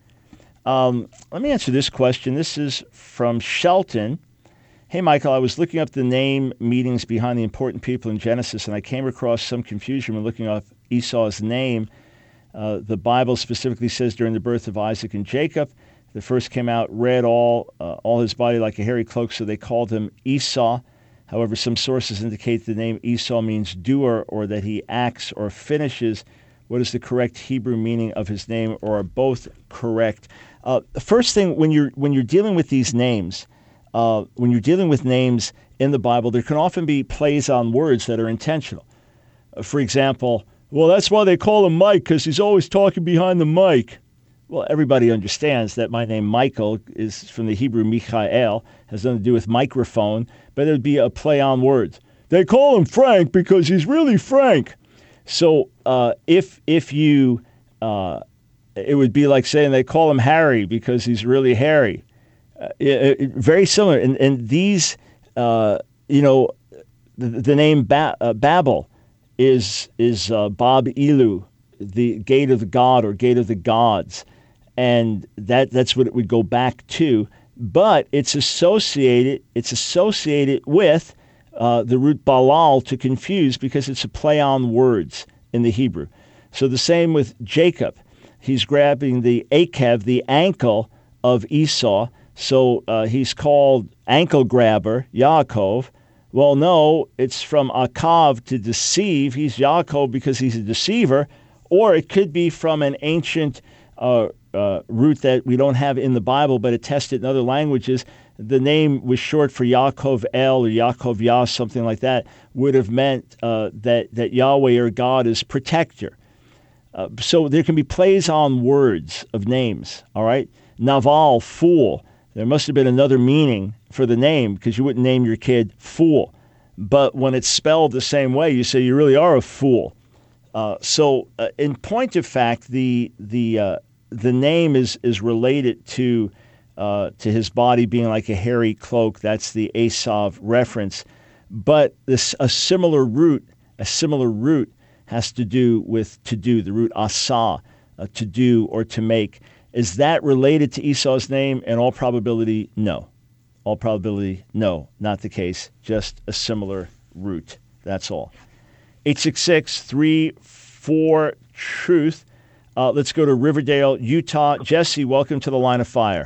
Um, let me answer this question. This is from Shelton. Hey, Michael, I was looking up the name meanings behind the important people in Genesis, and I came across some confusion when looking up Esau's name. Uh, the Bible specifically says during the birth of Isaac and Jacob, the first came out red, all uh, all his body like a hairy cloak, so they called him Esau. However, some sources indicate the name Esau means doer, or that he acts or finishes. What is the correct Hebrew meaning of his name, or are both correct? Uh, the first thing, when you're when you're dealing with these names, uh, when you're dealing with names in the Bible, there can often be plays on words that are intentional. Uh, for example, well, that's why they call him Mike, because he's always talking behind the mic. Well, everybody understands that my name, Michael, is from the Hebrew Michael, has nothing to do with microphone, but it would be a play on words. They call him Frank because he's really Frank. So uh, if if you, uh, it would be like saying they call him Harry because he's really hairy. Uh, it, it, very similar. And, and these, uh, you know, the, the name ba- uh, Babel is, is uh, Bab Ilu, the gate of the god or gate of the gods. And that that's what it would go back to, but it's associated it's associated with uh, the root balal, to confuse, because it's a play on words in the Hebrew. So the same with Jacob, he's grabbing the akev, the ankle of Esau, so uh, he's called ankle grabber Yaakov. Well, no, it's from akav, to deceive. He's Yaakov because he's a deceiver, or it could be from an ancient Uh, uh, root that we don't have in the Bible, but attested in other languages. The name was short for Yaakov El or Yaakov Yah, something like that, would have meant uh, that, that Yahweh or God is protector. Uh, so there can be plays on words of names, all right? Naval, fool. There must have been another meaning for the name, because you wouldn't name your kid Fool. But when it's spelled the same way, you say you really are a fool. Uh, so, uh, in point of fact, the the uh, the name is is related to uh, to his body being like a hairy cloak. That's the Esav reference. But this a similar root, a similar root has to do with to do. The root asa, uh, to do or to make. Is that related to Esau's name? In all probability, no. All probability, no, not the case. Just a similar root. That's all. eight six six, three four, truth. Uh, let's go to Riverdale, Utah. Jesse, welcome to the Line of Fire.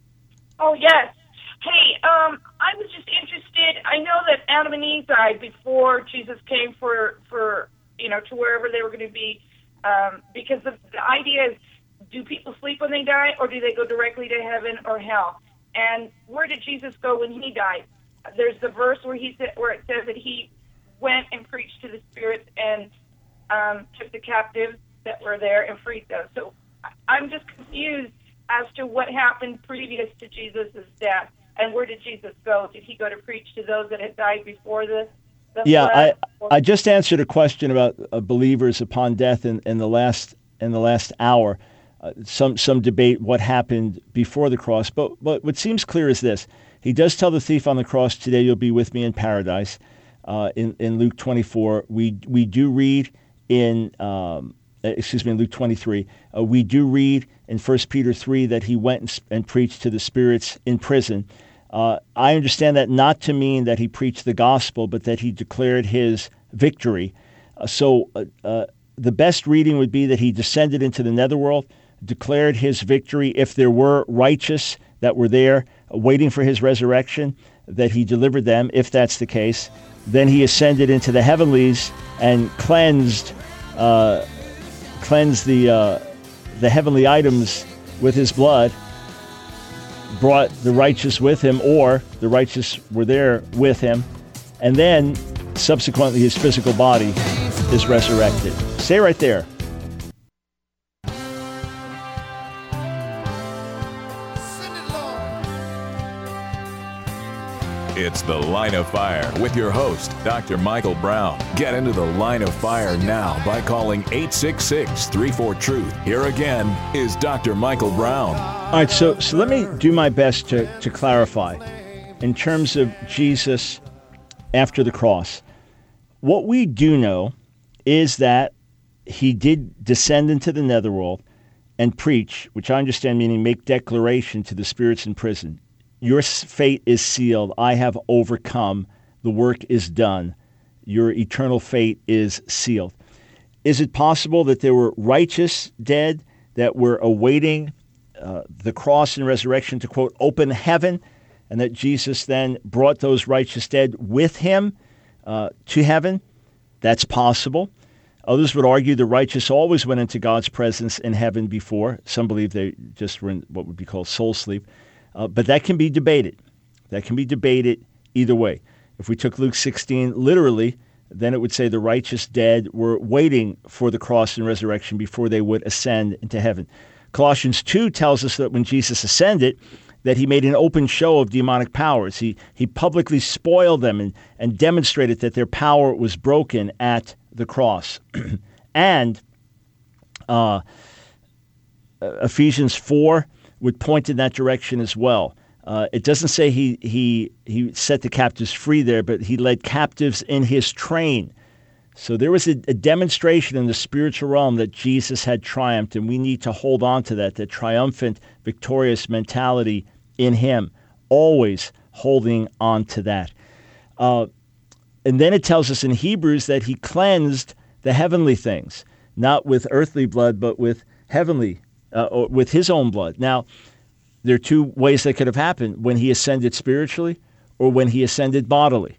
Oh, yes. Hey, um, I was just interested. I know that Adam and Eve died before Jesus came for, for you know, to wherever they were going to be, um, because the, the idea is, do people sleep when they die, or do they go directly to heaven or hell? And where did Jesus go when he died? There's the verse where he said, where it says that he went and preached to the spirits and um, took the captives that were there and freed them. So I'm just confused as to what happened previous to Jesus' death, and where did Jesus go? Did he go to preach to those that had died before the, the Yeah, I, or- I just answered a question about uh, believers upon death in, in the last in the last hour. Uh, some some debate what happened before the cross, but but what seems clear is this: he does tell the thief on the cross, "Today you'll be with me in paradise." Uh, in, in Luke twenty-four, we we do read in, um, excuse me, in Luke twenty-three, uh, we do read in First Peter three that he went and, and preached to the spirits in prison. Uh, I understand that not to mean that he preached the gospel, but that he declared his victory. Uh, so uh, uh, the best reading would be that he descended into the netherworld, declared his victory. If there were righteous that were there uh, waiting for his resurrection, that he delivered them, if that's the case. Then he ascended into the heavenlies and cleansed uh, cleansed the uh, the heavenly items with his blood, brought the righteous with him, or the righteous were there with him, and then subsequently his physical body is resurrected. Stay right there. It's The Line of Fire with your host, Doctor Michael Brown. Get into The Line of Fire now by calling eight six six, three four, TRUTH. Here again is Doctor Michael Brown. All right, so so let me do my best to, to clarify. In terms of Jesus after the cross, what we do know is that he did descend into the netherworld and preach, which I understand meaning make declaration to the spirits in prison. Your fate is sealed. I have overcome. The work is done. Your eternal fate is sealed. Is it possible that there were righteous dead that were awaiting uh, the cross and resurrection to, quote, open heaven, and that Jesus then brought those righteous dead with him uh, to heaven? That's possible. Others would argue the righteous always went into God's presence in heaven before. Some believe they just were in what would be called soul sleep. Uh, but that can be debated. That can be debated either way. If we took Luke sixteen literally, then it would say the righteous dead were waiting for the cross and resurrection before they would ascend into heaven. Colossians two tells us that when Jesus ascended, that he made an open show of demonic powers. He he publicly spoiled them and, and demonstrated that their power was broken at the cross. and uh, Ephesians four would point in that direction as well. Uh, it doesn't say he he he set the captives free there, but he led captives in his train. So there was a, a demonstration in the spiritual realm that Jesus had triumphed, and we need to hold on to that, that triumphant, victorious mentality in him, always holding on to that. Uh, and then it tells us in Hebrews that he cleansed the heavenly things, not with earthly blood, but with heavenly, uh, or with his own blood. Now, there are two ways that could have happened: when he ascended spiritually or when he ascended bodily.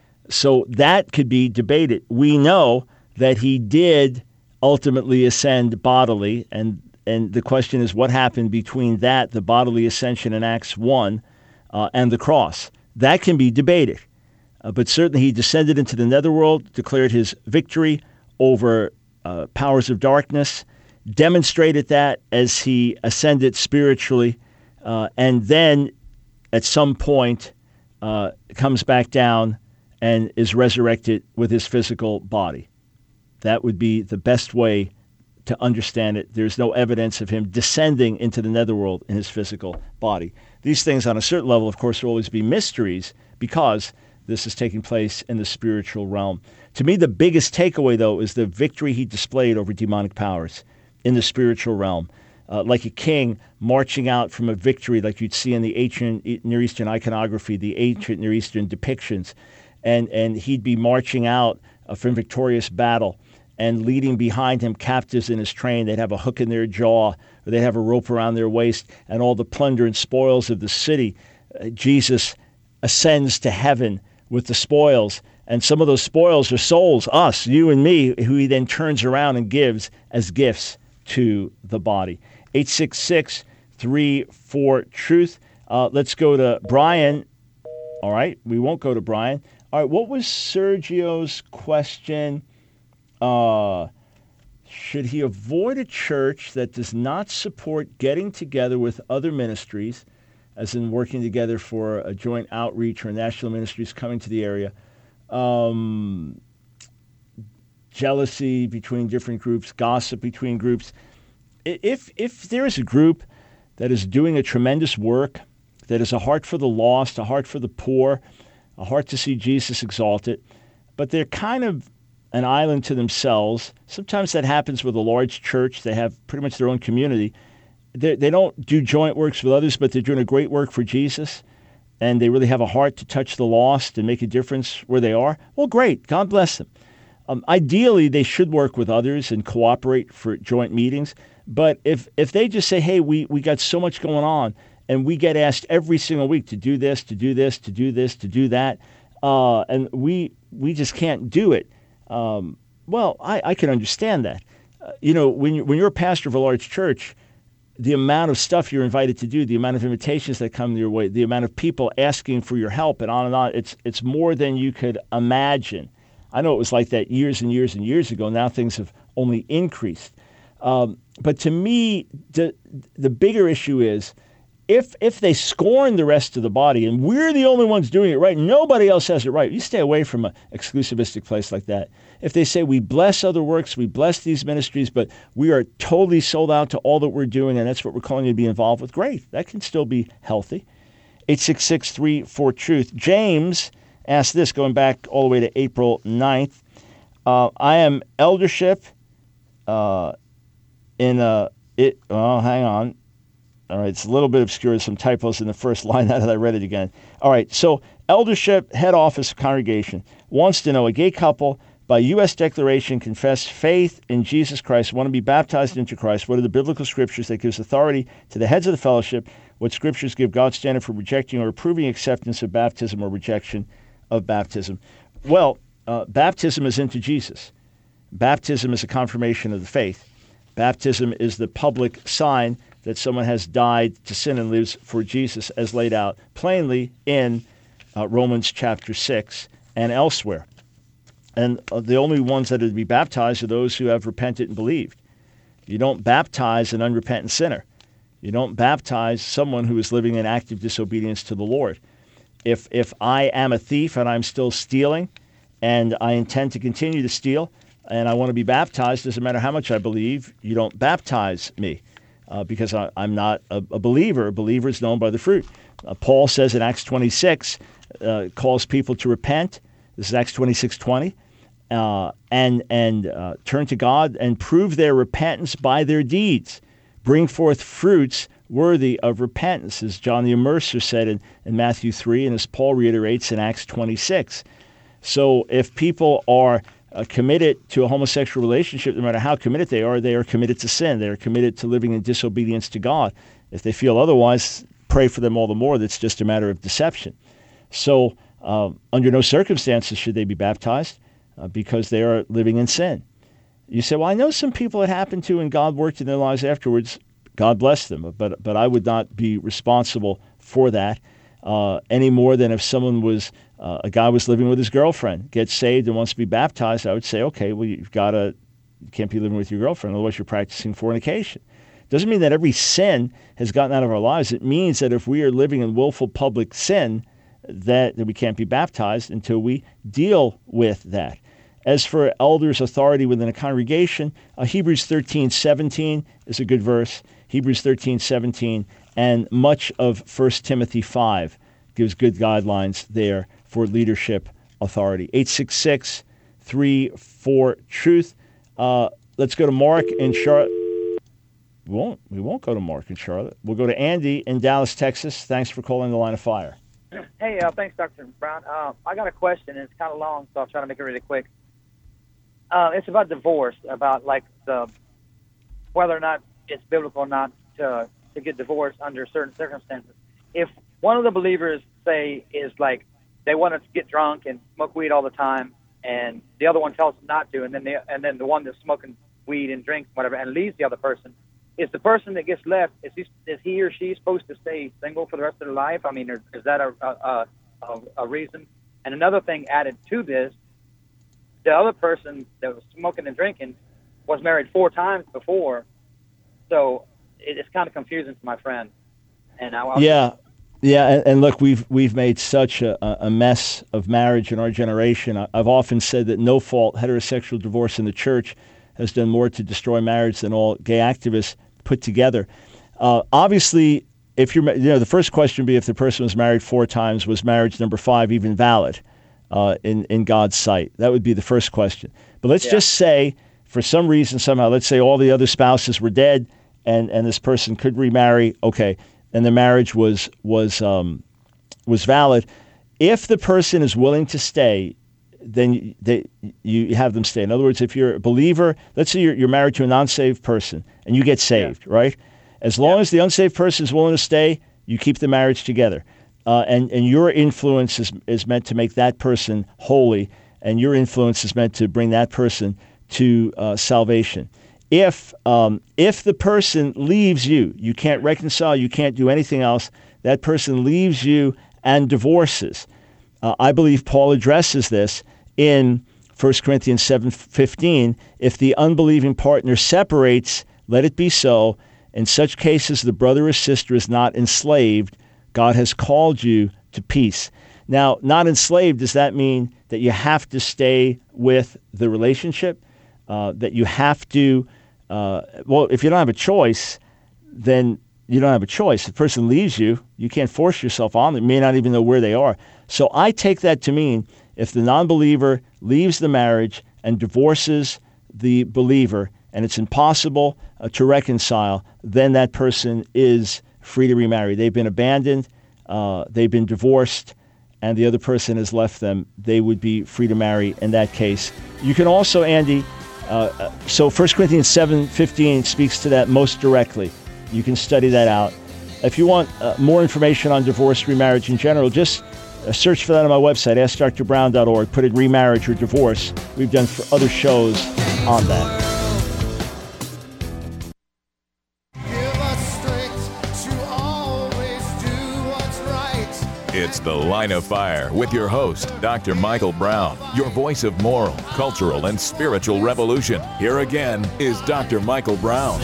So that could be debated. We know that he did ultimately ascend bodily, and, and the question is what happened between that, the bodily ascension in Acts one, uh, and the cross. That can be debated. Uh, but certainly he descended into the netherworld, declared his victory over uh, powers of darkness, demonstrated that as he ascended spiritually, uh, and then at some point uh, comes back down and is resurrected with his physical body. That would be the best way to understand it. There's no evidence of him descending into the netherworld in his physical body. These things on a certain level, of course, will always be mysteries because this is taking place in the spiritual realm. To me, the biggest takeaway, though, is the victory he displayed over demonic powers in the spiritual realm. Uh, like a king marching out from a victory like you'd see in the ancient Near Eastern iconography, the ancient Near Eastern depictions. And and he'd be marching out uh, from victorious battle and leading behind him captives in his train. They'd have a hook in their jaw, or they'd have a rope around their waist, and all the plunder and spoils of the city. Uh, Jesus ascends to heaven with the spoils, and some of those spoils are souls, us, you and me, who he then turns around and gives as gifts to the body. eight six six, three four, TRUTH. Uh, let's go to Brian. All right, we won't go to Brian. All right, what was Sergio's question? Uh, should he avoid a church that does not support getting together with other ministries, as in working together for a joint outreach or national ministries coming to the area? Um, jealousy between different groups, gossip between groups. If if there is a group that is doing a tremendous work, that is a heart for the lost, a heart for the poor, a heart to see Jesus exalted, but they're kind of an island to themselves. Sometimes that happens with a large church. They have pretty much their own community. They they don't do joint works with others, but they're doing a great work for Jesus, and they really have a heart to touch the lost and make a difference where they are. Well, great. God bless them. Um, ideally, they should work with others and cooperate for joint meetings. But if if they just say, hey, we, we got so much going on, and we get asked every single week to do this, to do this, to do this, to do that, uh, and we we just can't do it. Um, well, I, I can understand that. Uh, you know, when you're, when you're a pastor of a large church, the amount of stuff you're invited to do, the amount of invitations that come your way, the amount of people asking for your help, and on and on, it's it's more than you could imagine. I know it was like that years and years and years ago. Now things have only increased. Um, but to me, the the bigger issue is, if if they scorn the rest of the body, and we're the only ones doing it right, nobody else has it right, you stay away from an exclusivistic place like that. If they say we bless other works, we bless these ministries, but we are totally sold out to all that we're doing, and that's what we're calling you to be involved with, great. That can still be healthy. eight six six, three four, truth. James asked this, going back all the way to April ninth. Uh, I am eldership uh, in a, it, oh, hang on. All right, it's a little bit obscure. There's some typos in the first line now that I read it again. All right, so eldership, head office of congregation, wants to know, a gay couple by U S declaration confess faith in Jesus Christ, want to be baptized into Christ. What are the biblical scriptures that gives authority to the heads of the fellowship? What scriptures give God's standard for rejecting or approving acceptance of baptism or rejection of baptism? Well, uh, baptism is into Jesus. Baptism is a confirmation of the faith. Baptism is the public sign that someone has died to sin and lives for Jesus, as laid out plainly in uh, Romans chapter six and elsewhere. And uh, the only ones that are to be baptized are those who have repented and believed. You don't baptize an unrepentant sinner. You don't baptize someone who is living in active disobedience to the Lord. If if I am a thief and I'm still stealing, and I intend to continue to steal, and I want to be baptized, doesn't matter how much I believe, you don't baptize me. Uh, because I, I'm not a, a believer. A believer is known by the fruit. Uh, Paul says in Acts twenty-six, uh, calls people to repent. This is Acts twenty-six twenty, uh, and and uh, turn to God and prove their repentance by their deeds. Bring forth fruits worthy of repentance, as John the Immerser said in, in Matthew three, and as Paul reiterates in Acts twenty-six. So if people are Uh, committed to a homosexual relationship, no matter how committed they are, they are committed to sin. They are committed to living in disobedience to God. If they feel otherwise, pray for them all the more. That's just a matter of deception. So uh, under no circumstances should they be baptized uh, because they are living in sin. You say, well, I know some people it happened to and God worked in their lives afterwards. God bless them. But, but I would not be responsible for that uh, any more than if someone was Uh, a guy was living with his girlfriend, gets saved and wants to be baptized. I would say, okay, well, you've got to, you can't be living with your girlfriend, otherwise you're practicing fornication. Doesn't mean that every sin has gotten out of our lives. It means that if we are living in willful public sin, that, that we can't be baptized until we deal with that. As for elders' authority within a congregation, uh, Hebrews thirteen seventeen is a good verse. Hebrews thirteen seventeen, and much of First Timothy five gives good guidelines there for leadership authority. eight six six, three four, truth. Uh, let's go to Mark in Charlotte. We won't, we won't go to Mark in Charlotte. We'll go to Andy in Dallas, Texas. Thanks for calling the Line of Fire. Hey, uh, thanks, Doctor Brown. Uh, I got a question. It's kind of long, so I'll try to make it really quick. Uh, it's about divorce, about like the whether or not it's biblical or not to, to get divorced under certain circumstances. If one of the believers, say, is like, they want to get drunk and smoke weed all the time, and the other one tells them not to, and then the and then the one that's smoking weed and drinks whatever and leaves the other person, is the person that gets left, is he is he or she supposed to stay single for the rest of their life? I mean, is, is that a a, a a reason? And another thing added to this, the other person that was smoking and drinking was married four times before, so it, it's kind of confusing to my friend. And I, I yeah. Yeah, and, and look, we've we've made such a, a mess of marriage in our generation. I, I've often said that no-fault heterosexual divorce in the church has done more to destroy marriage than all gay activists put together. Uh, obviously, if you're, you know, the first question would be if the person was married four times, was marriage number five even valid uh, in in God's sight? That would be the first question. But let's yeah. just say, for some reason, somehow, let's say all the other spouses were dead, and and this person could remarry. Okay. And the marriage was was um, was valid. If the person is willing to stay, then they, you have them stay. In other words, if you're a believer, let's say you're, you're married to a non-saved person and you get saved, yeah. right? As long yeah. as the unsaved person is willing to stay, you keep the marriage together. Uh, and, and your influence is, is meant to make that person holy, and your influence is meant to bring that person to uh, salvation. If um, if the person leaves you, you can't reconcile, you can't do anything else, that person leaves you and divorces. Uh, I believe Paul addresses this in First Corinthians seven fifteen. If the unbelieving partner separates, let it be so. In such cases, the brother or sister is not enslaved. God has called you to peace. Now, not enslaved, does that mean that you have to stay with the relationship? Uh, that you have to, uh, well, if you don't have a choice, then you don't have a choice. If the person leaves you, you can't force yourself on them. You may not even know where they are. So I take that to mean if the non-believer leaves the marriage and divorces the believer, and it's impossible uh, to reconcile, then that person is free to remarry. They've been abandoned, uh, they've been divorced, and the other person has left them. They would be free to marry in that case. You can also, Andy, uh, so First Corinthians seven fifteen speaks to that most directly. You can study that out. If you want uh, more information on divorce, remarriage in general, just uh, search for that on my website, ask dr brown dot org. Put in remarriage or divorce. We've done for other shows on that. It's The Line of Fire with your host, Doctor Michael Brown, your voice of moral, cultural, and spiritual revolution. Here again is Doctor Michael Brown.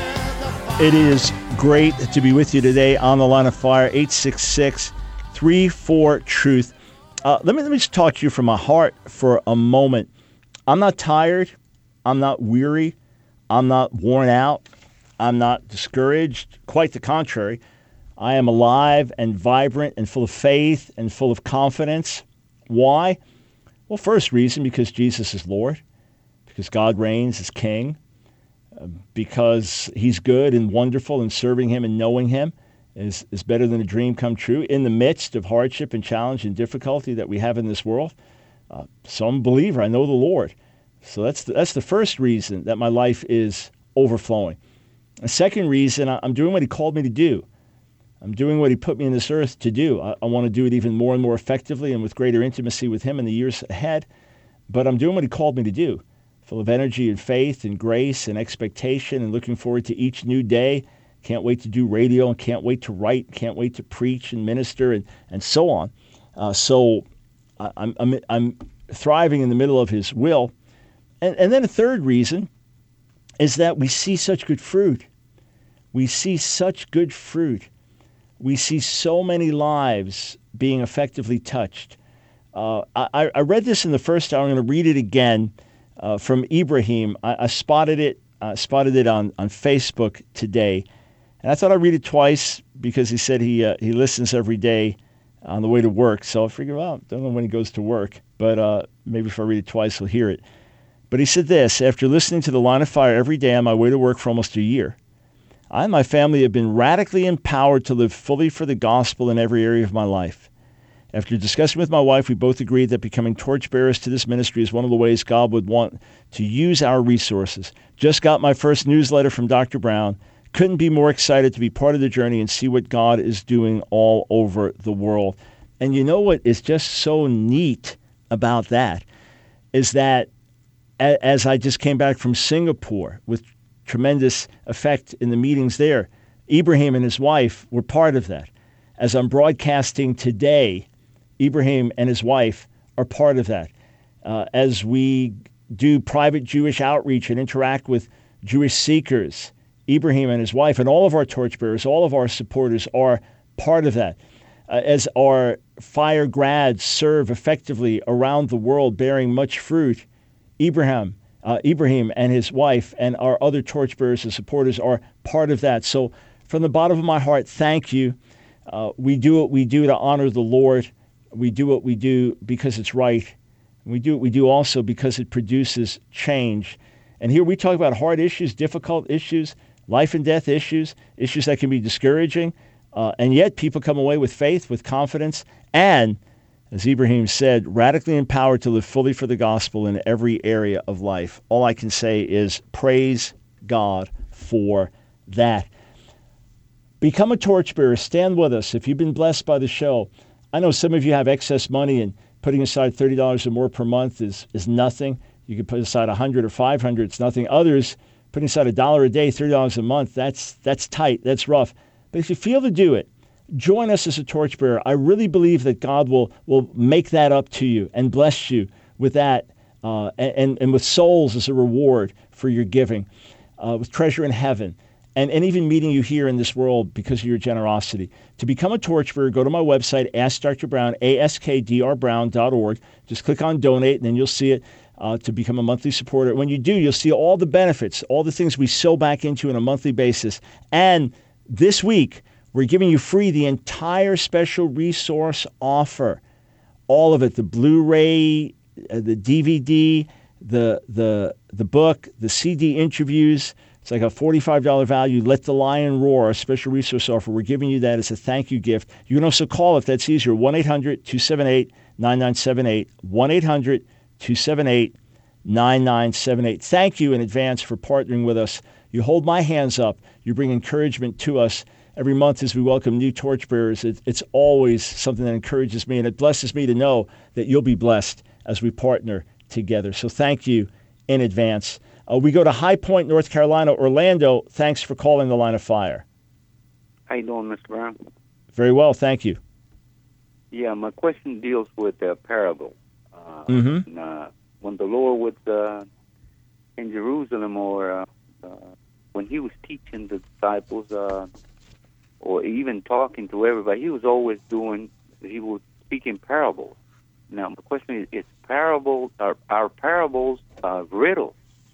It is great to be with you today on The Line of Fire, eight six six, three four, truth. Uh, let me let me just talk to you from my heart for a moment. I'm not tired. I'm not weary. I'm not worn out. I'm not discouraged. Quite the contrary. I am alive and vibrant and full of faith and full of confidence. Why? Well, first reason, because Jesus is Lord, because God reigns as King, uh, because he's good and wonderful, and serving him and knowing him is, is better than a dream come true in the midst of hardship and challenge and difficulty that we have in this world. Uh, so I'm a believer. I know the Lord. So that's the, that's the first reason that my life is overflowing. The second reason, I'm doing what he called me to do. I'm doing what he put me in this earth to do. I, I want to do it even more and more effectively and with greater intimacy with him in the years ahead. But I'm doing what he called me to do, full of energy and faith and grace and expectation and looking forward to each new day. Can't wait to do radio and can't wait to write, can't wait to preach and minister and, and so on. Uh, so I, I'm, I'm, I'm thriving in the middle of his will. And, and then a third reason is that we see such good fruit. We see such good fruit. We see so many lives being effectively touched. Uh, I, I read this in the first hour. I'm going to read it again uh, from Ibrahim. I, I spotted it uh, spotted it on, on Facebook today. And I thought I'd read it twice because he said he uh, he listens every day on the way to work. So I figured, well, I don't know when he goes to work, but uh, maybe if I read it twice, he'll hear it. But he said this: after listening to The Line of Fire every day on my way to work for almost a year, I and my family have been radically empowered to live fully for the gospel in every area of my life. After discussing with my wife, we both agreed that becoming torchbearers to this ministry is one of the ways God would want to use our resources. Just got my first newsletter from Doctor Brown. Couldn't be more excited to be part of the journey and see what God is doing all over the world. And you know what is just so neat about that is that as I just came back from Singapore with tremendous effect in the meetings there, Ibrahim and his wife were part of that. As I'm broadcasting today, Ibrahim and his wife are part of that. Uh, as we do private Jewish outreach and interact with Jewish seekers, Ibrahim and his wife and all of our torchbearers, all of our supporters are part of that. Uh, as our fire grads serve effectively around the world, bearing much fruit, Ibrahim Uh, Ibrahim and his wife and our other torchbearers and supporters are part of that. So from the bottom of my heart, thank you. Uh, we do what we do to honor the Lord. We do what we do because it's right. We do what we do also because it produces change. And here we talk about hard issues, difficult issues, life and death issues, issues that can be discouraging. Uh, and yet people come away with faith, with confidence, and as Ibrahim said, radically empowered to live fully for the gospel in every area of life. All I can say is praise God for that. Become a torchbearer. Stand with us. If you've been blessed by the show, I know some of you have excess money and putting aside thirty dollars or more per month is, is nothing. You can put aside one hundred dollars or five hundred dollars. It's nothing. Others, putting aside a dollar a day, thirty dollars a month, that's, that's tight. That's rough. But if you feel to do it, join us as a torchbearer. I really believe that God will will make that up to you and bless you with that uh, and, and with souls as a reward for your giving, uh, with treasure in heaven. and, and even meeting you here in this world because of your generosity. To become a torchbearer, go to my website, Ask Doctor Brown, A S K D R brown dot org. Just click on Donate, and then you'll see it uh, to become a monthly supporter. When you do, you'll see all the benefits, all the things we sew back into on a monthly basis. And this week, we're giving you free the entire special resource offer. All of it, the Blu-ray, uh, the D V D, the the the book, the C D interviews. It's like a forty-five dollars value. Let the Lion Roar, a special resource offer. We're giving you that as a thank you gift. You can also call if that's easier, one eight hundred two seven eight nine nine seven eight, one eight hundred two seven eight nine nine seven eight. Thank you in advance for partnering with us. You hold my hands up. You bring encouragement to us. Every month as we welcome new torchbearers, it, it's always something that encourages me, and it blesses me to know that you'll be blessed as we partner together. So thank you in advance. Uh, we go to High Point, North Carolina. Orlando, thanks for calling the Line of Fire. How you doing, Mister Brown? Very well, thank you. Yeah, my question deals with a parable. Uh, Mm-hmm. and, uh, when the Lord was uh, in Jerusalem, or uh, uh, when he was teaching the disciples, uh, or even talking to everybody, he was always doing, he was speaking parables. Now, my question is, is parables, are, are parables uh, riddles?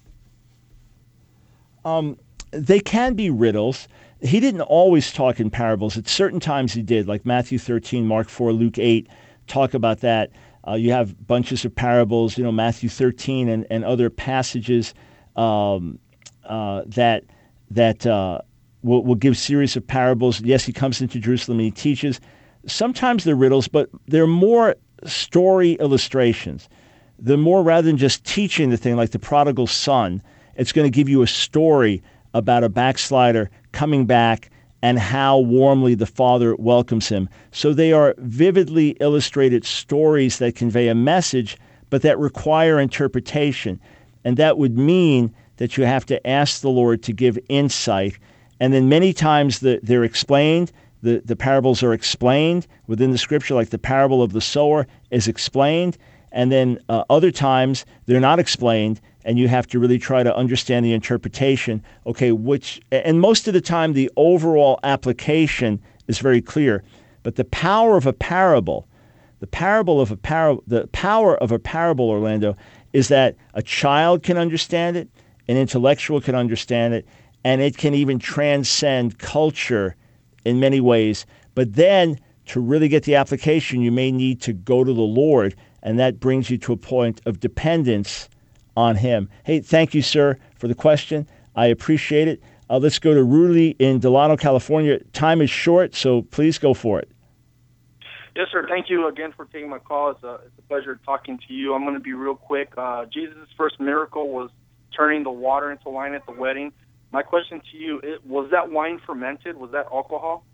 Um, they can be riddles. He didn't always talk in parables. At certain times he did, like Matthew thirteen, Mark four, Luke eight, talk about that. Uh, you have bunches of parables, you know, Matthew thirteen and, and other passages um, uh, that that uh, will, will give series of parables. Yes, he comes into Jerusalem and he teaches. Sometimes they're riddles, but they're more story illustrations. They're more, rather than just teaching the thing, like the prodigal son, it's going to give you a story about a backslider coming back and how warmly the Father welcomes him. So they are vividly illustrated stories that convey a message, but that require interpretation. And that would mean that you have to ask the Lord to give insight. And then many times the, they're explained. The, the parables are explained within the Scripture, like the parable of the sower is explained. And then uh, other times they're not explained, and you have to really try to understand the interpretation. Okay, which, and most of the time the overall application is very clear. But the power of a parable, the parable of a parable, the power of a parable, Orlando, is that a child can understand it, an intellectual can understand it, and it can even transcend culture in many ways. But then to really get the application, you may need to go to the Lord, and that brings you to a point of dependence on him. Hey, thank you, sir, for the question. I appreciate it. Uh, let's go to Rudy in Delano, California. Time is short, so please go for it. Yes, sir. Thank you again for taking my call. It's a, it's a pleasure talking to you. I'm going to be real quick. Uh, Jesus' first miracle was turning the water into wine at the wedding. My question to you, it, was that wine fermented? Was that alcohol?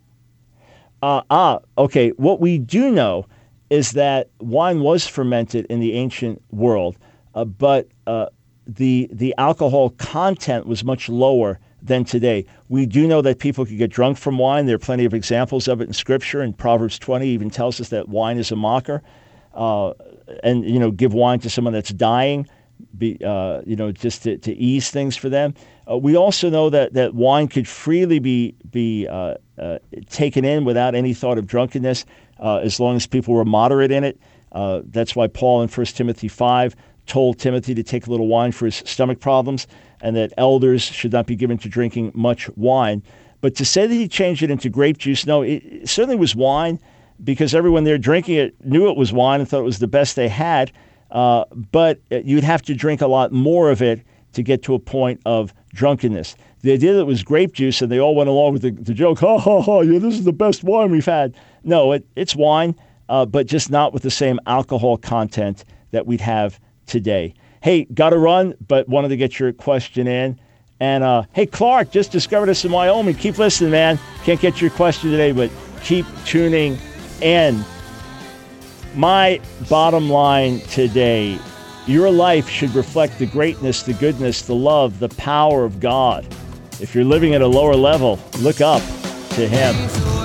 Uh, ah, okay. What we do know is that wine was fermented in the ancient world, uh, but uh, the the alcohol content was much lower than today. We do know that people could get drunk from wine. There are plenty of examples of it in Scripture, and Proverbs twenty even tells us that wine is a mocker. Uh, and, you know, give wine to someone that's dying, be, uh, you know, just to, to ease things for them. Uh, we also know that, that wine could freely be, be uh, uh, taken in without any thought of drunkenness, uh, as long as people were moderate in it. Uh, that's why Paul in First Timothy five told Timothy to take a little wine for his stomach problems, and that elders should not be given to drinking much wine. But to say that he changed it into grape juice, no, it, it certainly was wine, because everyone there drinking it knew it was wine and thought it was the best they had. Uh, but you'd have to drink a lot more of it to get to a point of drunkenness. The idea that it was grape juice and they all went along with the, the joke, ha, ha, ha, yeah, this is the best wine we've had. No, it, it's wine, uh, but just not with the same alcohol content that we'd have today. Hey, got to run, but wanted to get your question in. And, uh, hey, Clark, just discovered us in Wyoming. Keep listening, man. Can't get your question today, but keep tuning in. My bottom line today, your life should reflect the greatness, the goodness, the love, the power of God. If you're living at a lower level, look up to Him.